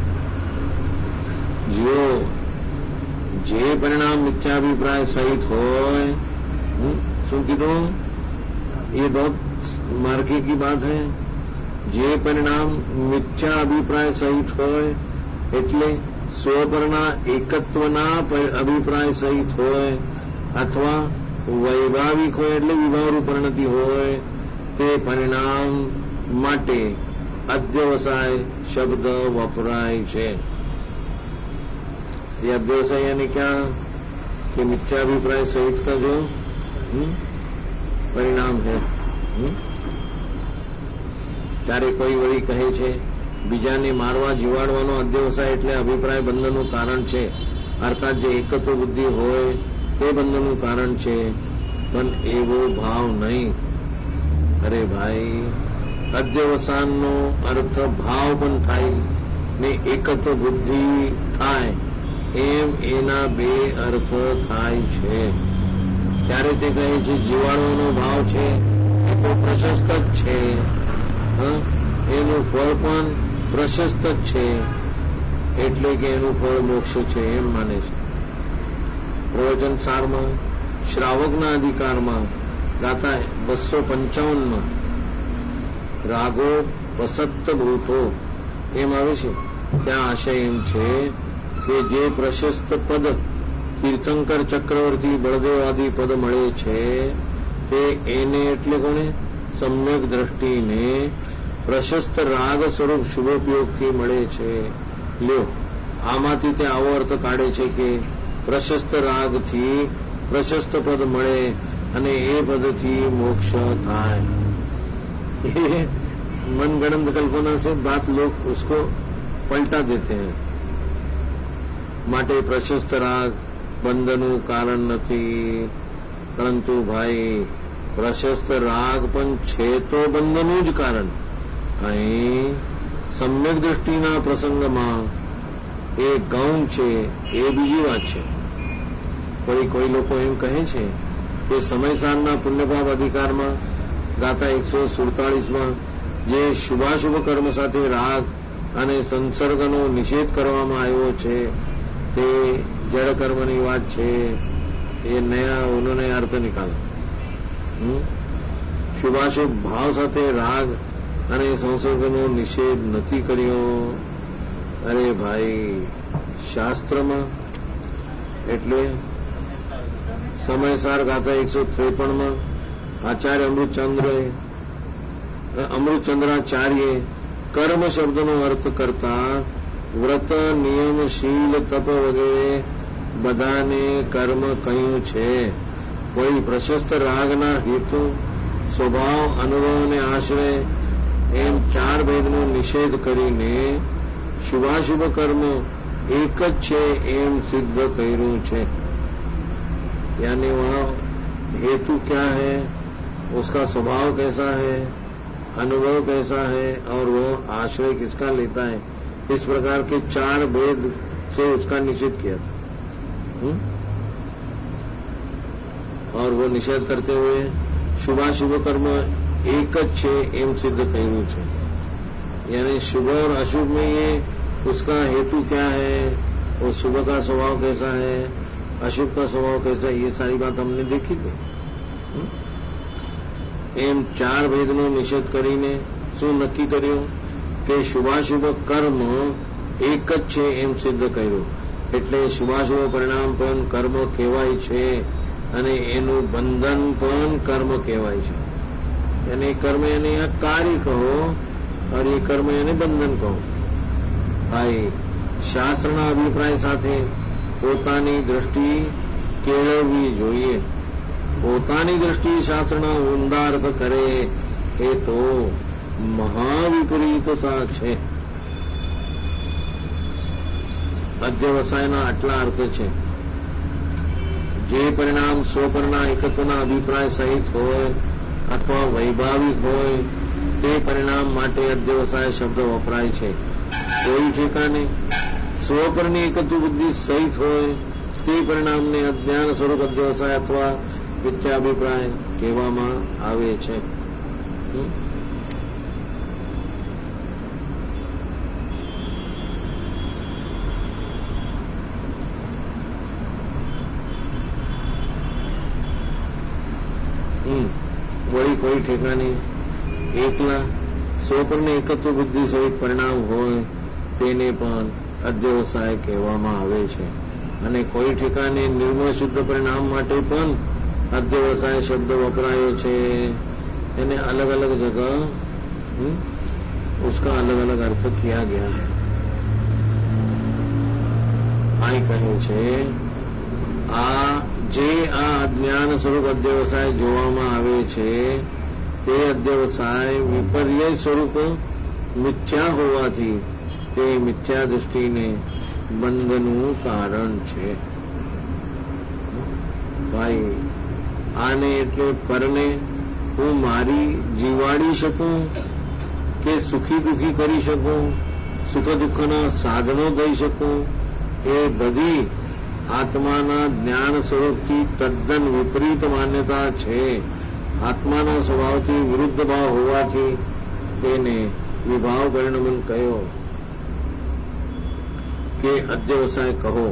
જો જે પરિણામ મિથ્યાભિપ્રાય સહિત હોય, શું કીધું, ये बहुत मार्के की बात है। जे परिणाम मिथ्या अभिप्राय सहित होय એટલે સ્વપરના એકત્વના અભિપ્રાય સહિત હોય અથવા વૈભાવિક હોય એટલે વિભાવરૂપ પરિણતિ હોય, તે પરિણામ માટે અધ્યવસાય શબ્દ વપરાય છે। ये अध्यवसाय यानी क्या कि मिथ्याभिप्राय सहित का जो परिणाम है। ત્યારે કોઈ વળી કહે છે બીજાને મારવા જીવાડવાનો અધ્યવસાય એટલે અભિપ્રાય બંધનનું કારણ છે, અર્થાત જે એકત્વ બુદ્ધિ હોય તે બંધનનું કારણ છે, પણ એવો ભાવ નહીં। અરે ભાઈ, અધ્યવસાનનો અર્થ ભાવ પણ થાય ને એકત્વ બુદ્ધિ થાય, એમ એના બે અર્થ થાય છે। ત્યારે તે કહે છે જીવાડવાનો ભાવ છે એ તો પ્રશસ્ત જ છે, એનું ફળ પણ પ્રશસ્ત જ છે, એટલે કે એનું ફળ મોક્ષ છે એમ માને છે। પ્રવચન સારમાં શ્રાવકના અધિકારમાં ગાતા 255માં રાગો પસત્ત ભૂતો એમ આવે છે, ત્યાં આશય એમ છે કે જે પ્રશસ્ત પદ તીર્થંકર ચક્રવર્તી બળદેવ આદિ પદ મળે છે તે એને એટલે કોને? સમ્યક દ્રષ્ટિને પ્રશસ્ત રાગ સ્વરૂપ શુભોપયોગથી મળે છે। લ્યો, આમાંથી તે આવો અર્થ કાઢે છે કે પ્રશસ્ત રાગથી પ્રશસ્ત પદ મળે અને એ પદથી મોક્ષ થાય। मनगढ़ंत कल्पना से बात लोग उसको पलटा देते हैं। माटे प्रशस्त राग બંધનું કારણ નથી, પરંતુ ભાઈ પ્રશસ્ત રાગ પણ છે તો બંધનું જ કારણ. અહીં સમ્યક દ્રષ્ટિના પ્રસંગમાં એ ગૌણ છે એ બીજી વાત છે. કોઈ લોકો એમ કહે છે કે સમયસારના પુણ્યપાપ અધિકારમાં ગાથા 147માં જે શુભાશુભ કર્મ સાથે રાગ અને સંસર્ગનો નિષેધ કરવામાં આવ્યો છે તે જડ કર્મની વાત છે. એ નયા ઉन्होंने अर्थ निकाला. શુભાશુભ ભાવ સાથે રાગ અને સંસર્ગનો નિષેધ નથી કર્યો. અરે ભાઈ, શાસ્ત્રમાં એટલે સમયસાર ગાથા 153માં આચાર્ય અમૃતચંદ્રાચાર્ય કર્મ શબ્દનો અર્થ કરતા વ્રત, નિયમ, શીલ, તપ વગેરે બધાને કર્મ કહ્યું છે. કોઈ પ્રશસ્ત રાગના હેતુ, સ્વભાવ, અનુભવ અને આશ્રય એમ 4 ભેદનો નિષેધ કરીને શુભાશુભ કર્મ एक છે એમ सिद्ध કર્યું છે. यानी वहां हेतु क्या है, उसका स्वभाव कैसा है, अनुभव कैसा है और वो आश्रय किसका लेता है, इस प्रकार के 4 भेद से उसका निषेध किया था. और वो निषेध करते हुए शुभाशुभ कर्म एक છે એમ सिद्ध કર્યું છે. यानी शुभ और अशुभ में ये उसका हेतु क्या है, वो शुभ का स्वभाव कैसा है, अशुभ का स्वभाव कैसा है, ये सारी बात हमने देखी थी. એમ 4 ભેદનો નિષેધ કરીને શું નક્કી કર્યું કે શુભાશુભ કર્મ એક જ છે એમ સિદ્ધ કર્યું. એટલે શુભાશુભ પરિણામ પણ કર્મ કહેવાય છે અને એનું બંધન પણ કર્મ કહેવાય છે. यानी कर्म यानी कार्य कहो और ये कर्म यानी बंधन कहो. भाई, શાસ્ત્રના અભિપ્રાય સાથે પોતાની દ્રષ્ટિ કેળવવી જોઈએ. પોતાની દ્રષ્ટિ શાસ્ત્રના ઊંડા અર્થ કરે એ તો મહાવિપરીતતા છે. અધ્યવસાયના આટલા અર્થ છે. જે પરિણામ સ્વપરના એકત્વના અભિપ્રાય સહિત હોય અથવા વૈભાવિક હોય તે પરિણામ માટે અધ્યવસાય શબ્દ વપરાય છે. કોઈ ઠેકાને સ્વપરની એકત્વ બુદ્ધિ સહિત હોય તે પરિણામને અજ્ઞાન સ્વરૂપ અધ્યવસાય અથવા મિથ્યાભિપ્રાય કહેવામાં આવે છે. વળી કોઈ ઠેકાને એકલા સ્વપરને એકત્વ બુદ્ધિ સહિત પરિણામ હોય તેને પણ અધ્યવસાય કહેવામાં આવે છે. અને કોઈ ઠેકાને નિર્મળ શુદ્ધ પરિણામ માટે પણ अध्यवसाय शब्द वपरायो छे. यानी अलग अलग जगह उसका अलग अलग अर्थ किया गया है. आई कहे छे आ अज्ञान स्वरूप अध्यवसाय जोवामां आवे छे ते अध्यवसाय विपर्य स्वरूप मिथ्या होवाथी ते मिथ्या दृष्टिने बंधनु कारण छे. भाई, आने एटले परने हूँ मारी जीवाड़ी शकूं के सुखी दुखी करी शकूं, सुख दुखना साधनों दई शकूं, ए बधी आत्माना ज्ञान स्वरूपथी तद्दन विपरीत मान्यता छे. आत्माना स्वभावथी विरुद्ध भाव होवाथी तेने विभाव परिणमन कह्यो के अध्यवसाय कहो.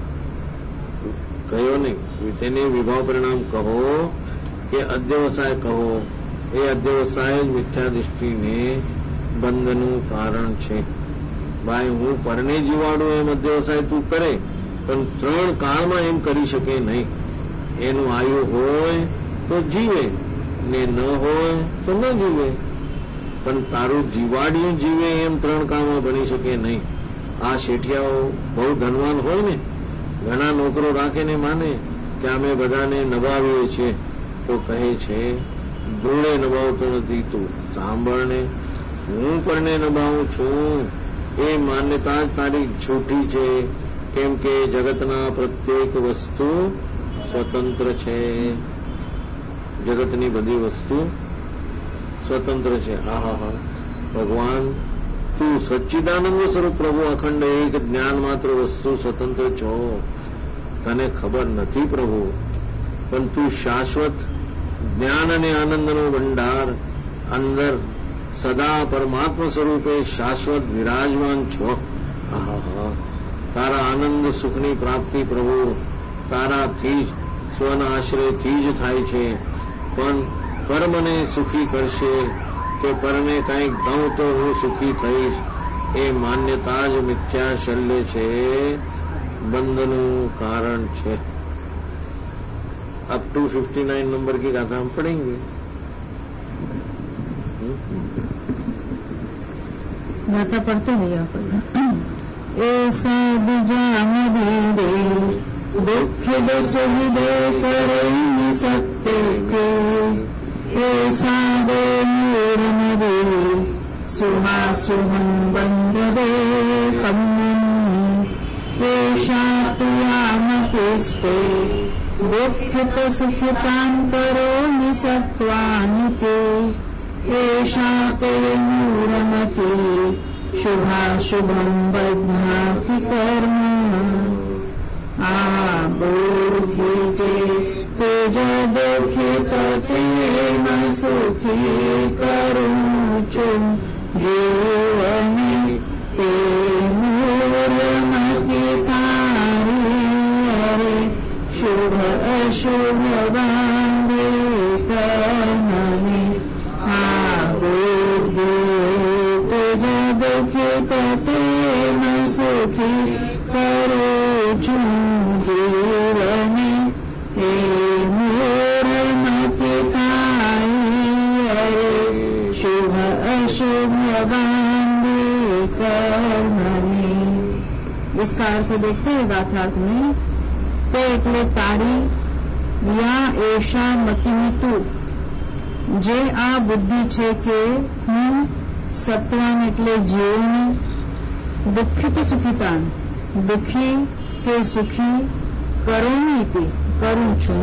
कहो नहीं, तेने विभाव परिणाम कहो के अध्यवसाय कहो. ए अध्यवसाय मिथ्या दृष्टि ने बंधनु कारण छे. भाई, हूँ परने जीवाड़ू एम अध्यवसाय तू करे पण 3 काळमां एम करी शके नहीं. एनु आयु होय तो जीवे ने न होय तो न जीवे. पण तारू जीवाड़ियों जीवे एम 3 काळमां बनी शके नहीं. आ शेठियाओ बहु धनवान होय ने घणा नौकरो રાખીને માને કે અમે બધાને નભાવીએ છીએ તો કહે છે ધૂળે નભાવતો નથી, તું સાંભળને, હું પરને નભાવું છું. એ માન્યતા તારી જૂઠી છે કે કેમ કે જગતના પ્રત્યેક વસ્તુ સ્વતંત્ર છે. જગતની બધી વસ્તુ સ્વતંત્ર છે. હા ભગવાન તું સચ્ચિદાનંદ સ્વરૂપ પ્રભુ અખંડ એક જ્ઞાન માત્ર વસ્તુ સ્વતંત્ર છો. તને ખબર નથી પ્રભુ, પણ તું શાશ્વત જ્ઞાન અને આનંદનો ભંડાર અંદર સદા પરમાત્મા સ્વરૂપે શાશ્વત વિરાજમાન છો. તારા આનંદ સુખની પ્રાપ્તિ પ્રભુ તારાથી જ સ્વના આશ્રયથી જ થાય છે. પણ પર મને સુખી કરશે કે પરને કંઈક દઉં તો હું સુખી થઈશ, એ માન્યતા જ મિથ્યા શલ્ય છે, બંધનું કારણ છે. अब 259 नंबर की गाथा हम पढ़ेंगे. गाथा पढ़ते हैं यहाँ पर. ऐसा दुजामदी रे दुखिद सुविदे करे सत्य के, ऐसा दे मूढ़मदे सुहासुहं बंध दे कम्मन, ऐसा तुयामतिस्ते दुःखित सुखितां करोमि सत्त्वानि ते, एषा ते मूढमति शुभाशुभं बध्नाति कर्म. बुद्धिजे तेज दुःखित तेन सुखी करुचु जीवने ते मूढमति तारे शुभ अशुभ बांधे कर्मणि. बुद्धि तुझ दुखित तेन सुखी करुचु जीवने हे मूढ़मति तारे शुभ अशुभ बांधे कर्मणि. इसका अर्थ देखते हैं गाथार्थ में. તે એટલે તારી યા એશા મતિમિતુ, જે આ બુદ્ધિ છે કે હું સત્વાન એટલે જીવોને, દુઃખિત સુખિતાન દુઃખી કે સુખી, કરોમીતિ કરું છું.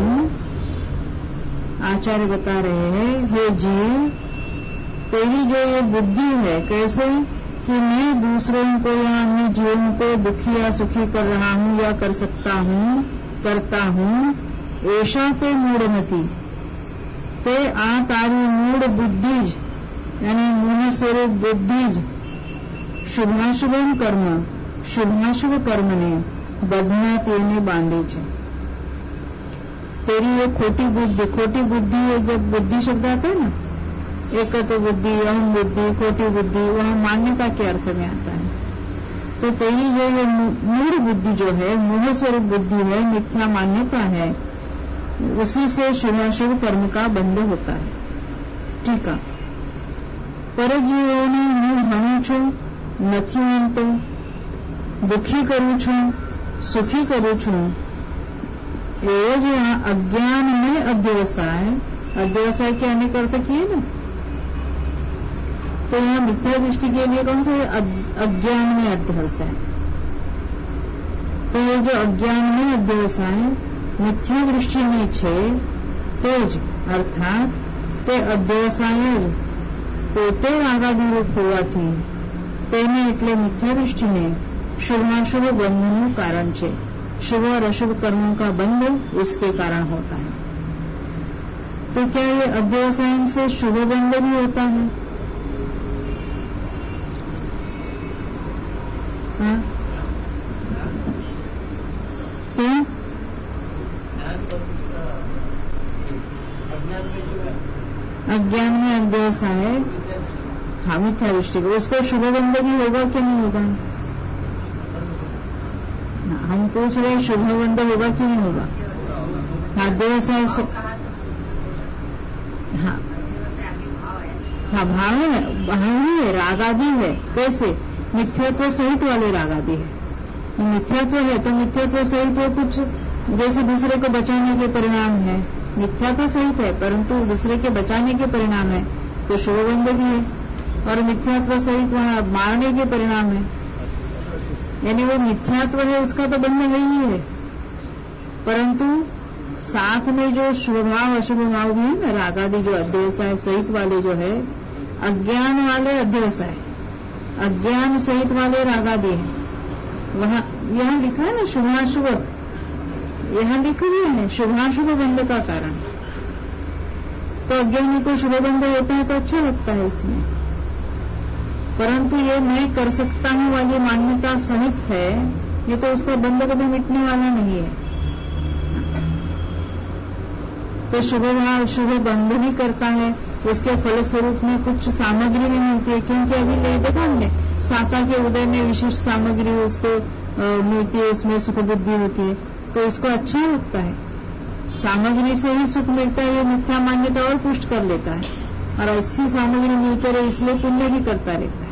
आचार्य बता रहे हैं हे जीव, तेरी जो ये बुद्धि है कैसे कि मैं दूसरों को या अन्य जीवों को दुखी या सुखी कर रहा हूं या कर सकता हूं करता हूं, ऐसा ते मूढ़मति ते आ तारी मूढ़ बुद्धिज यानी मूढ़ स्वरूप बुद्धिज शुभाशुभम कर्म शुभाशुभ कर्म ने बदनाती ने बांधे छे. तेरी ये खोटी बुद्धि है. जब बुद्धि शब्द आता है ना, एकत्व बुद्धि, अहम बुद्धि, खोटी बुद्धि, वह मान्यता के अर्थ में आता है. तो तेरी जो ये मूढ़ बुद्धि जो है, मूढ़ स्वरूप बुद्धि है, मिथ्या मान्यता है, उसी से शुभाशुभ कर्म का बंध होता है. ठीक है. परजीवोने હું ભણું છું, નથી માનતો, દુઃખી કરું છું, સુખી કરું છું, એવો जो अज्ञान में अध्यवसाय के अनेक अर्थ किए ना, तो यहाँ मिथ्या दृष्टि के लिए कौन सा है? अज्ञान में अध्यवसाय. तो ये जो अज्ञान में अध्यवसाय मिथ्या दृष्टि में छे तेज अर्थात ते अध्यवसाय પોતે રાગાદી રૂપ હોવાથી તેને એટલે મિથ્યા દૃષ્ટિને શુભાશુभ बंधनનું कारण છે. शुभ और अशुभ कर्मों का बंध इसके कारण होता है. तो क्या ये अध्यवसाय से शुभ बंध भी होता है? हाँ? क्या? अज्ञान में अध्यवसाय हाँ मिथ्या दृष्टि को, उसको शुभ बंध भी होगा कि नहीं होगा? हम पूछ रहे शुभ बंध होगा कि नहीं होगा? हाँ अध्यवसाय से हाँ भाव है, राग आदि है. कैसे? मिथ्यात्व सहित वाले राग आदि है. मिथ्यात्व है तो मिथ्यात्व सहित वो कुछ जैसे दूसरे को बचाने के परिणाम है, मिथ्यात्व सहित है परंतु दूसरे के बचाने के परिणाम है, तो शुभ बंध भी है. और मिथ्यात्व सहित वहां मारने के परिणाम है, यानी वो मिथ्यात्व है उसका तो बंध है ही है, परंतु साथ में जो शुभ भाव अशुभ भाव भी है ना, राग आदि जो अध्यवसाय सहित वाले जो है, अज्ञान वाले अध्यवसाय, अज्ञान सहित वाले राग आदि है। वहां यहां लिखा है ना शुभाशुभ, यहां लिखा हुआ है शुभाशुभ बंध का कारण। तो अज्ञानी को शुभ बंध होता है तो अच्छा लगता है उसमें, परंतु ये मैं कर सकता हूं वाली मान्यता सहित है, ये तो उसका बंध कभी मिटने वाला नहीं है। तो शुभ भाव शुभ बंध भी करता है, उसके फलस्वरूप में कुछ सामग्री भी मिलती है, क्योंकि अभी ले देखा हमने साका के उदय में विशिष्ट सामग्री उसको मिलती है, उसमें सुख बुद्धि होती है, तो इसको अच्छा लगता है। सामग्री से ही सुख मिलता है, ये मिथ्या मान्यता और पुष्ट कर लेता है, और ऐसी सामग्री मिलती रहे इसलिए पुण्य भी करता रहता है।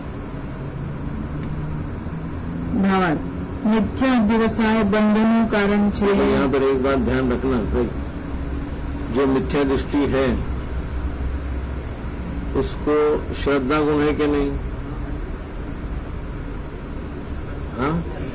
भावार्थ मिथ्या व्यवसाय बंधनों कारण छे। यहाँ पर एक बात ध्यान रखना, जो मिथ्या दृष्टि है उसको श्रद्धा गुण है कि नहीं? हाँ,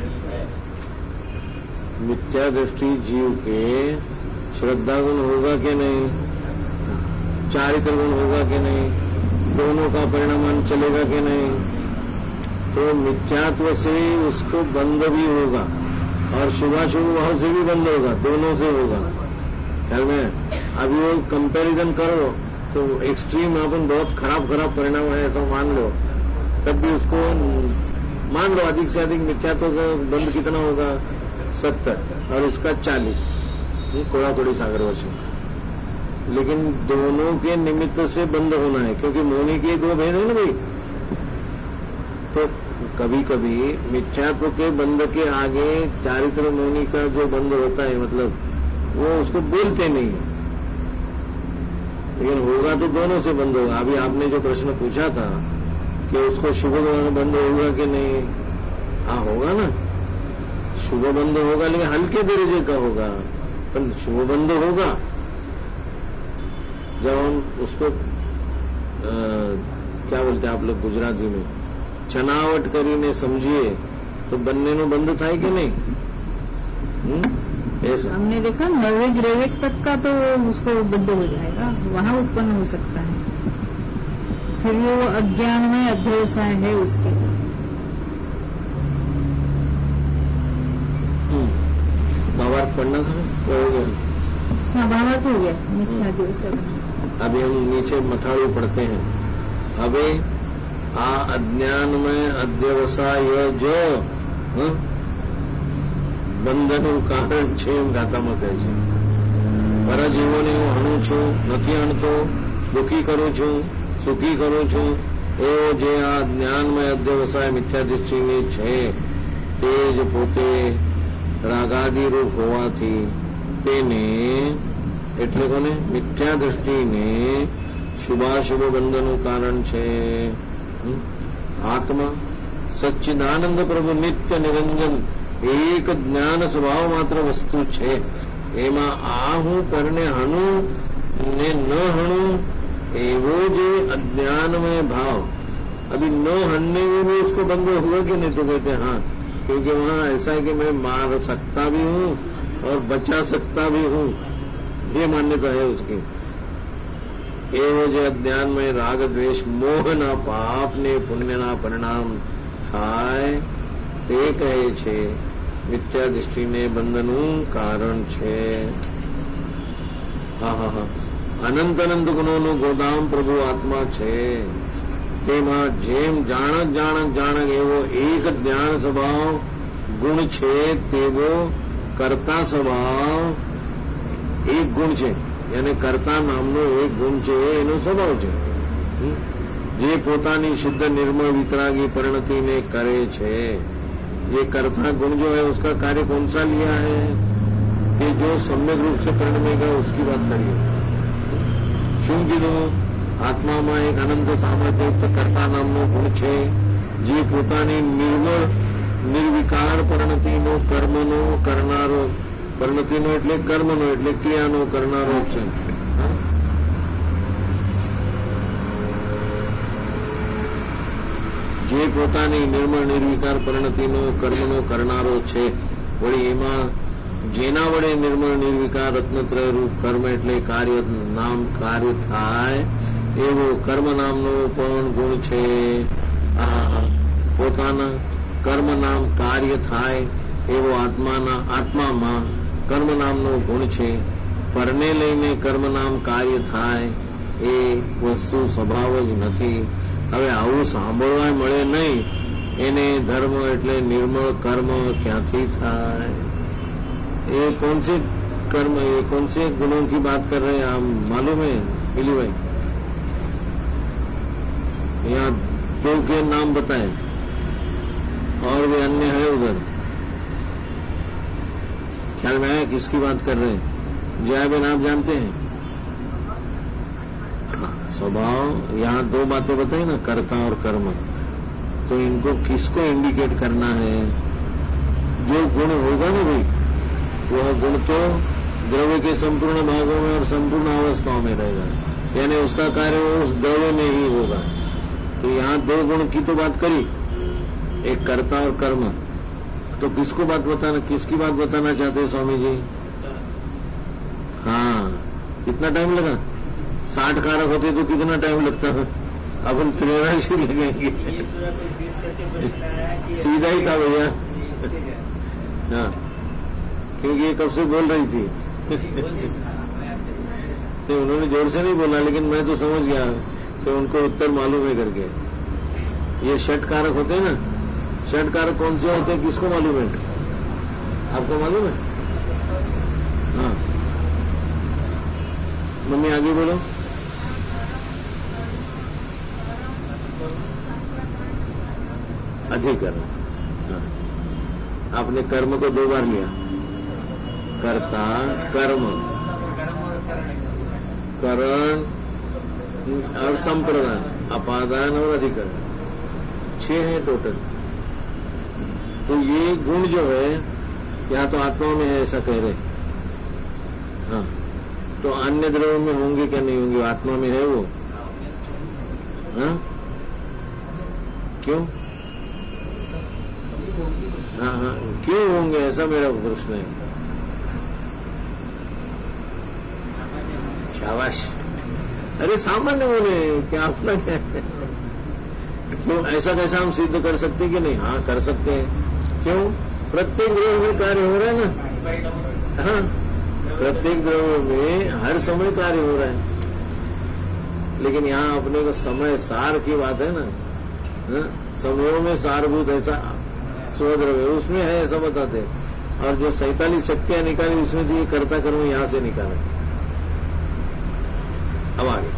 मिथ्या दृष्टि जीव के श्रद्धा गुण होगा कि नहीं, चारित्र गुण होगा कि नहीं, दोनों का परिणाम चलेगा कि नहीं? तो मिथ्यात्व से उसको बंध भी होगा और शुभाशुभ भाव से भी बंध होगा, दोनों से होगा। ख्याल में अभी वो कंपैरिजन करो तो एक्सट्रीम अपन बहुत खराब परिणाम है तो मान लो, तब भी उसको मान लो अधिक से अधिक मिथ्यात्व का बंध कितना होगा 70 और उसका 40, कोड़ा कोड़ी सागर वर्षों। लेकिन दोनों के निमित्त से बंद होना है, क्योंकि मोनी के दो भेद है ना भाई। तो कभी कभी मिथ्यात्व के बंध के आगे चारित्र मोनी का जो बंध होता है, मतलब वो उसको बोलते नहीं है, लेकिन होगा तो दोनों से बंद होगा। अभी आपने जो प्रश्न पूछा था कि उसको शुभ बंध होगा कि नहीं, हाँ होगा ना, शुभ बंध होगा, लेकिन हल्के दर्जे का होगा, पर शुभ बंध होगा। जब हम उसको क्या बोलते हैं आप लोग गुजराती में, छनावट करीने समझिए तो बनने में बंध था कि नहीं? ऐसा हमने देखा 9वें ग्रेवेक तक का तो उसको बंध हो जाएगा, वहां उत्पन्न हो सकता है, फिर वो अज्ञान में अध्यवसाय है उसके। भावार्थ पढ़ना था, हो गया? हाँ, भावार्थ हो गया, मिथ्या व्यवसाय। अभी हम नीचे मथाड़ू पढ़ते हैं। अबे आ अज्ञान में अध्यवसाय जो બંધનું કારણ છે એમ ગાતામાં કહે છે. પરજીવોને હું હણું છું, નથી હણતો, દુઃખી કરું છું, સુખી કરું છું, એવો જે આ જ્ઞાનમય અધ્યવસાય મિથ્યાદૃષ્ટિની છે તે જ પોતે રાગાદી રૂપ હોવાથી તેને એટલે કોને મિથ્યા દૃષ્ટિને શુભાશુભ બંધનું કારણ છે. આત્મા સચ્ચિદાનંદ પ્રભુ નિત્ય નિરંજન એક જ્ઞાન સ્વભાવ માત્ર વસ્તુ છે. એમાં આ હું પરને હણું ને ન હણું એવો જે अज्ञानमय भाव. अभी न हणने में भी उसको बंद हुआ कि नहीं, तो कहते हैं हाँ, क्योंकि वहां ऐसा है कि मैं मार सकता भी हूं और बचा सकता भी हूं, ये मान्यता है उसकी. एवो जे अज्ञानमय राग द्वेष मोह ना पाप ने पुण्य ना परिणाम थाय તે કહે છે મિથ્યા દૃષ્ટિને બંધનું કારણ છે. હા હા હા, અનંત અનંત ગુણોનું ગોદામ પ્રભુ આત્મા છે. તેમાં જેમ જાણક જાણક જાણક એવો એક જ્ઞાન સ્વભાવ ગુણ છે, તેવો કર્તા સ્વભાવ એક ગુણ છે. એને કર્તા નામનો એક ગુણ છે, એનો સ્વભાવ છે. જે પોતાની શુદ્ધ નિર્મળ વિતરાગી પરિણતિને કરે છે. ये कर्ता गुण जो है उसका कार्य कौन सा लिया है कि जो सम्यक रूप से परिणमेगा, उसकी बात करिए. શું કીધું? આત્મામાં એક અનંત સામર્થ્યયુક્ત કર્તા નામનો ગુણ છે, જે પોતાની નિર્મળ નિર્વિકાર પરિણતિનો કર્મનો કરનારો, પરિણતિનો એટલે કર્મનો એટલે ક્રિયાનો કરનારો છે. જે પોતાની નિર્મળ નિર્વિકાર પરિણતિનો કર્મનો કરનારો છે, વળી એમાં જેના વડે નિર્મળ નિર્વિકાર રત્નત્રય રૂપ કર્મ એટલે કાર્ય નામ કાર્ય થાય એવો કર્મ નામનો પણ ગુણ છે. પોતાના કર્મ નામ કાર્ય થાય એવો આત્મામાં કર્મ નામનો ગુણ છે. પરને લઈને કર્મ નામ કાર્ય થાય એ વસ્તુ સ્વભાવ જ નથી. હવે આવું સાંભળવા મળે નહીં, એને ધર્મ એટલે નિર્મળ કર્મ ક્યાંથી થાય? ये कौन से कर्म, ये कौन से गुणों की बात कर रहे हैं? आप मालूम है मिली भाई? यहाँ दो के नाम बताए और भी अन्य है उधर, ख्याल में आया किसकी बात कर रहे हैं? जयाबेन आप जानते हैं? स्वभाव, यहाँ दो बातें बताई ना, कर्ता और कर्म, तो इनको किसको इंडिकेट करना है? जो गुण होगा ना भाई, वह गुण तो द्रव्य के संपूर्ण भागों में और संपूर्ण अवस्थाओं में रहेगा, यानी उसका कार्य उस द्रव्य में ही होगा. तो यहाँ दो गुण की तो बात करी, एक कर्ता और कर्म. तो किसकी बात बताना चाहते हैं स्वामी जी? हाँ, कितना टाइम लगा? 60 कारक होते तो कितना टाइम लगता है? अपन 83 लगेंगे. सीधा ही था भैया. हाँ, क्योंकि ये कब से बोल रही थी. तो उन्होंने जोर से नहीं बोला, लेकिन मैं तो समझ गया, तो उनको उत्तर मालूम है करके. ये षट कारक होते हैं ना, षट कारक कौन से होते हैं, किसको मालूम है? आपको मालूम है? हाँ, मम्मी आगे बोलो. अधिकरण. हाँ, आपने कर्म को 2 बार लिया, कर्ता कर्म, करण और संप्रदान, अपादान और अधिकरण, 6 है टोटल. तो ये गुण जो है यहाँ तो आत्मा में है ऐसा कह रहे. हाँ, तो अन्य द्रव्यों में होंगे क्या नहीं होंगे? आत्मा में है वो. हाँ, क्यों? हाँ हाँ, क्यों होंगे ऐसा मेरा प्रश्न है. शाबाश. अरे सामान्य बोले क्या अपना क्या है? क्यों ऐसा कैसा हम सिद्ध कर सकते हैं कि नहीं? हाँ, कर सकते हैं. क्यों? प्रत्येक द्रव्य में कार्य हो रहा है ना. हाँ, प्रत्येक द्रव्य में हर समय कार्य हो रहा है. लेकिन यहाँ अपने को समय सार की बात है ना. हाँ? समयों में सारभूत ऐसा स्वद्रव्य उसमें है ऐसा बताते. और जो 47 शक्तियां निकाली उसमें जो ये कर्ता कर्म यहां से निकाले. अब आगे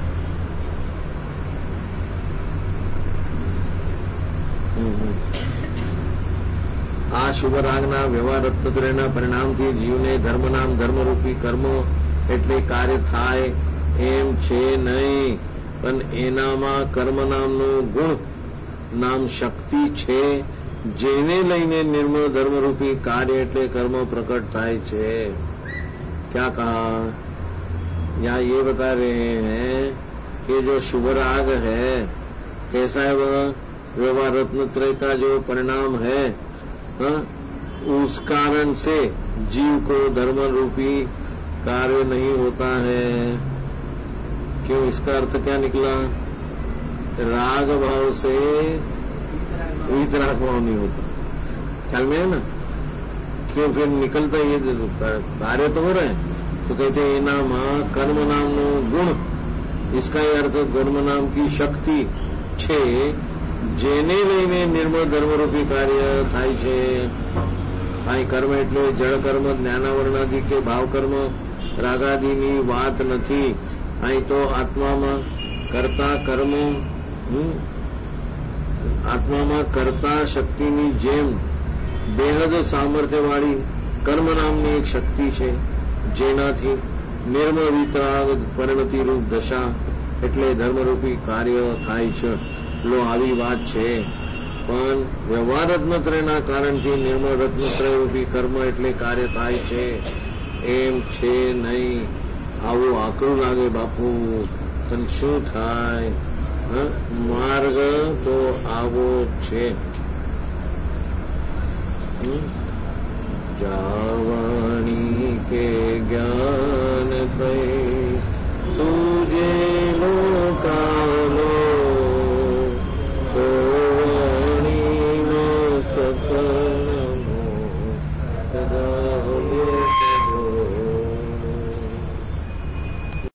આ શુભ રાગના વ્યવહાર રત્નત્રયના પરિણામથી જીવને ધર્મનામ ધર્મરૂપી કર્મો એટલે કાર્ય થાય એમ છે નહીં, પણ એનામાં કર્મ નામનું ગુણ નામ શક્તિ છે, જેને લઈને निर्मल धर्मरूपी कार्य એટલે कर्म प्रकट થાય છે. क्या कहा? यहाँ ये बता रहे हैं कि जो शुभ राग है कैसा है? वह व्यवहार रत्नत्रय का जो परिणाम है, उस कारण से जीव को धर्म रूपी कार्य नहीं होता है. क्यों? इसका अर्थ क्या निकला? राग भाव से वितराग भाव नहीं होता. ख्याल में है ना? क्यों फिर निकलता ये कार्य तो हो रहा है. तो कहते हैं नाम कर्म नाम गुण, इसका ही अर्थ कर्म नाम की शक्ति छे, જેને લઈને નિર્મળ ધર્મરૂપી કાર્ય થાય છે. અહીં કર્મ એટલે જળ કર્મ, જ્ઞાનાવરણાદિ કે ભાવ કર્મ, રાગાદિની વાત નથી. અહીં તો આત્મામાં કર્તા કર્મ, આત્મામાં કર્તા શક્તિની જેમ બેહદ સામર્થ્યવાળી કર્મ નામની એક શક્તિ છે, જેનાથી નિર્મળ વિતરાગ પરિણતિ રૂપ દશા એટલે ધર્મરૂપી કાર્ય થાય છે. લો આવી વાત છે. પણ વ્યવહાર રત્નત્રયના કારણથી નિર્મળ રત્નત્રય રૂપી કર્મ એટલે કાર્ય થાય છે એમ છે નહીં. આવું આકરું લાગે બાપુ, પણ શું થાય? માર્ગ તો આવો છે. જાવાણી કે જ્ઞાન થઈ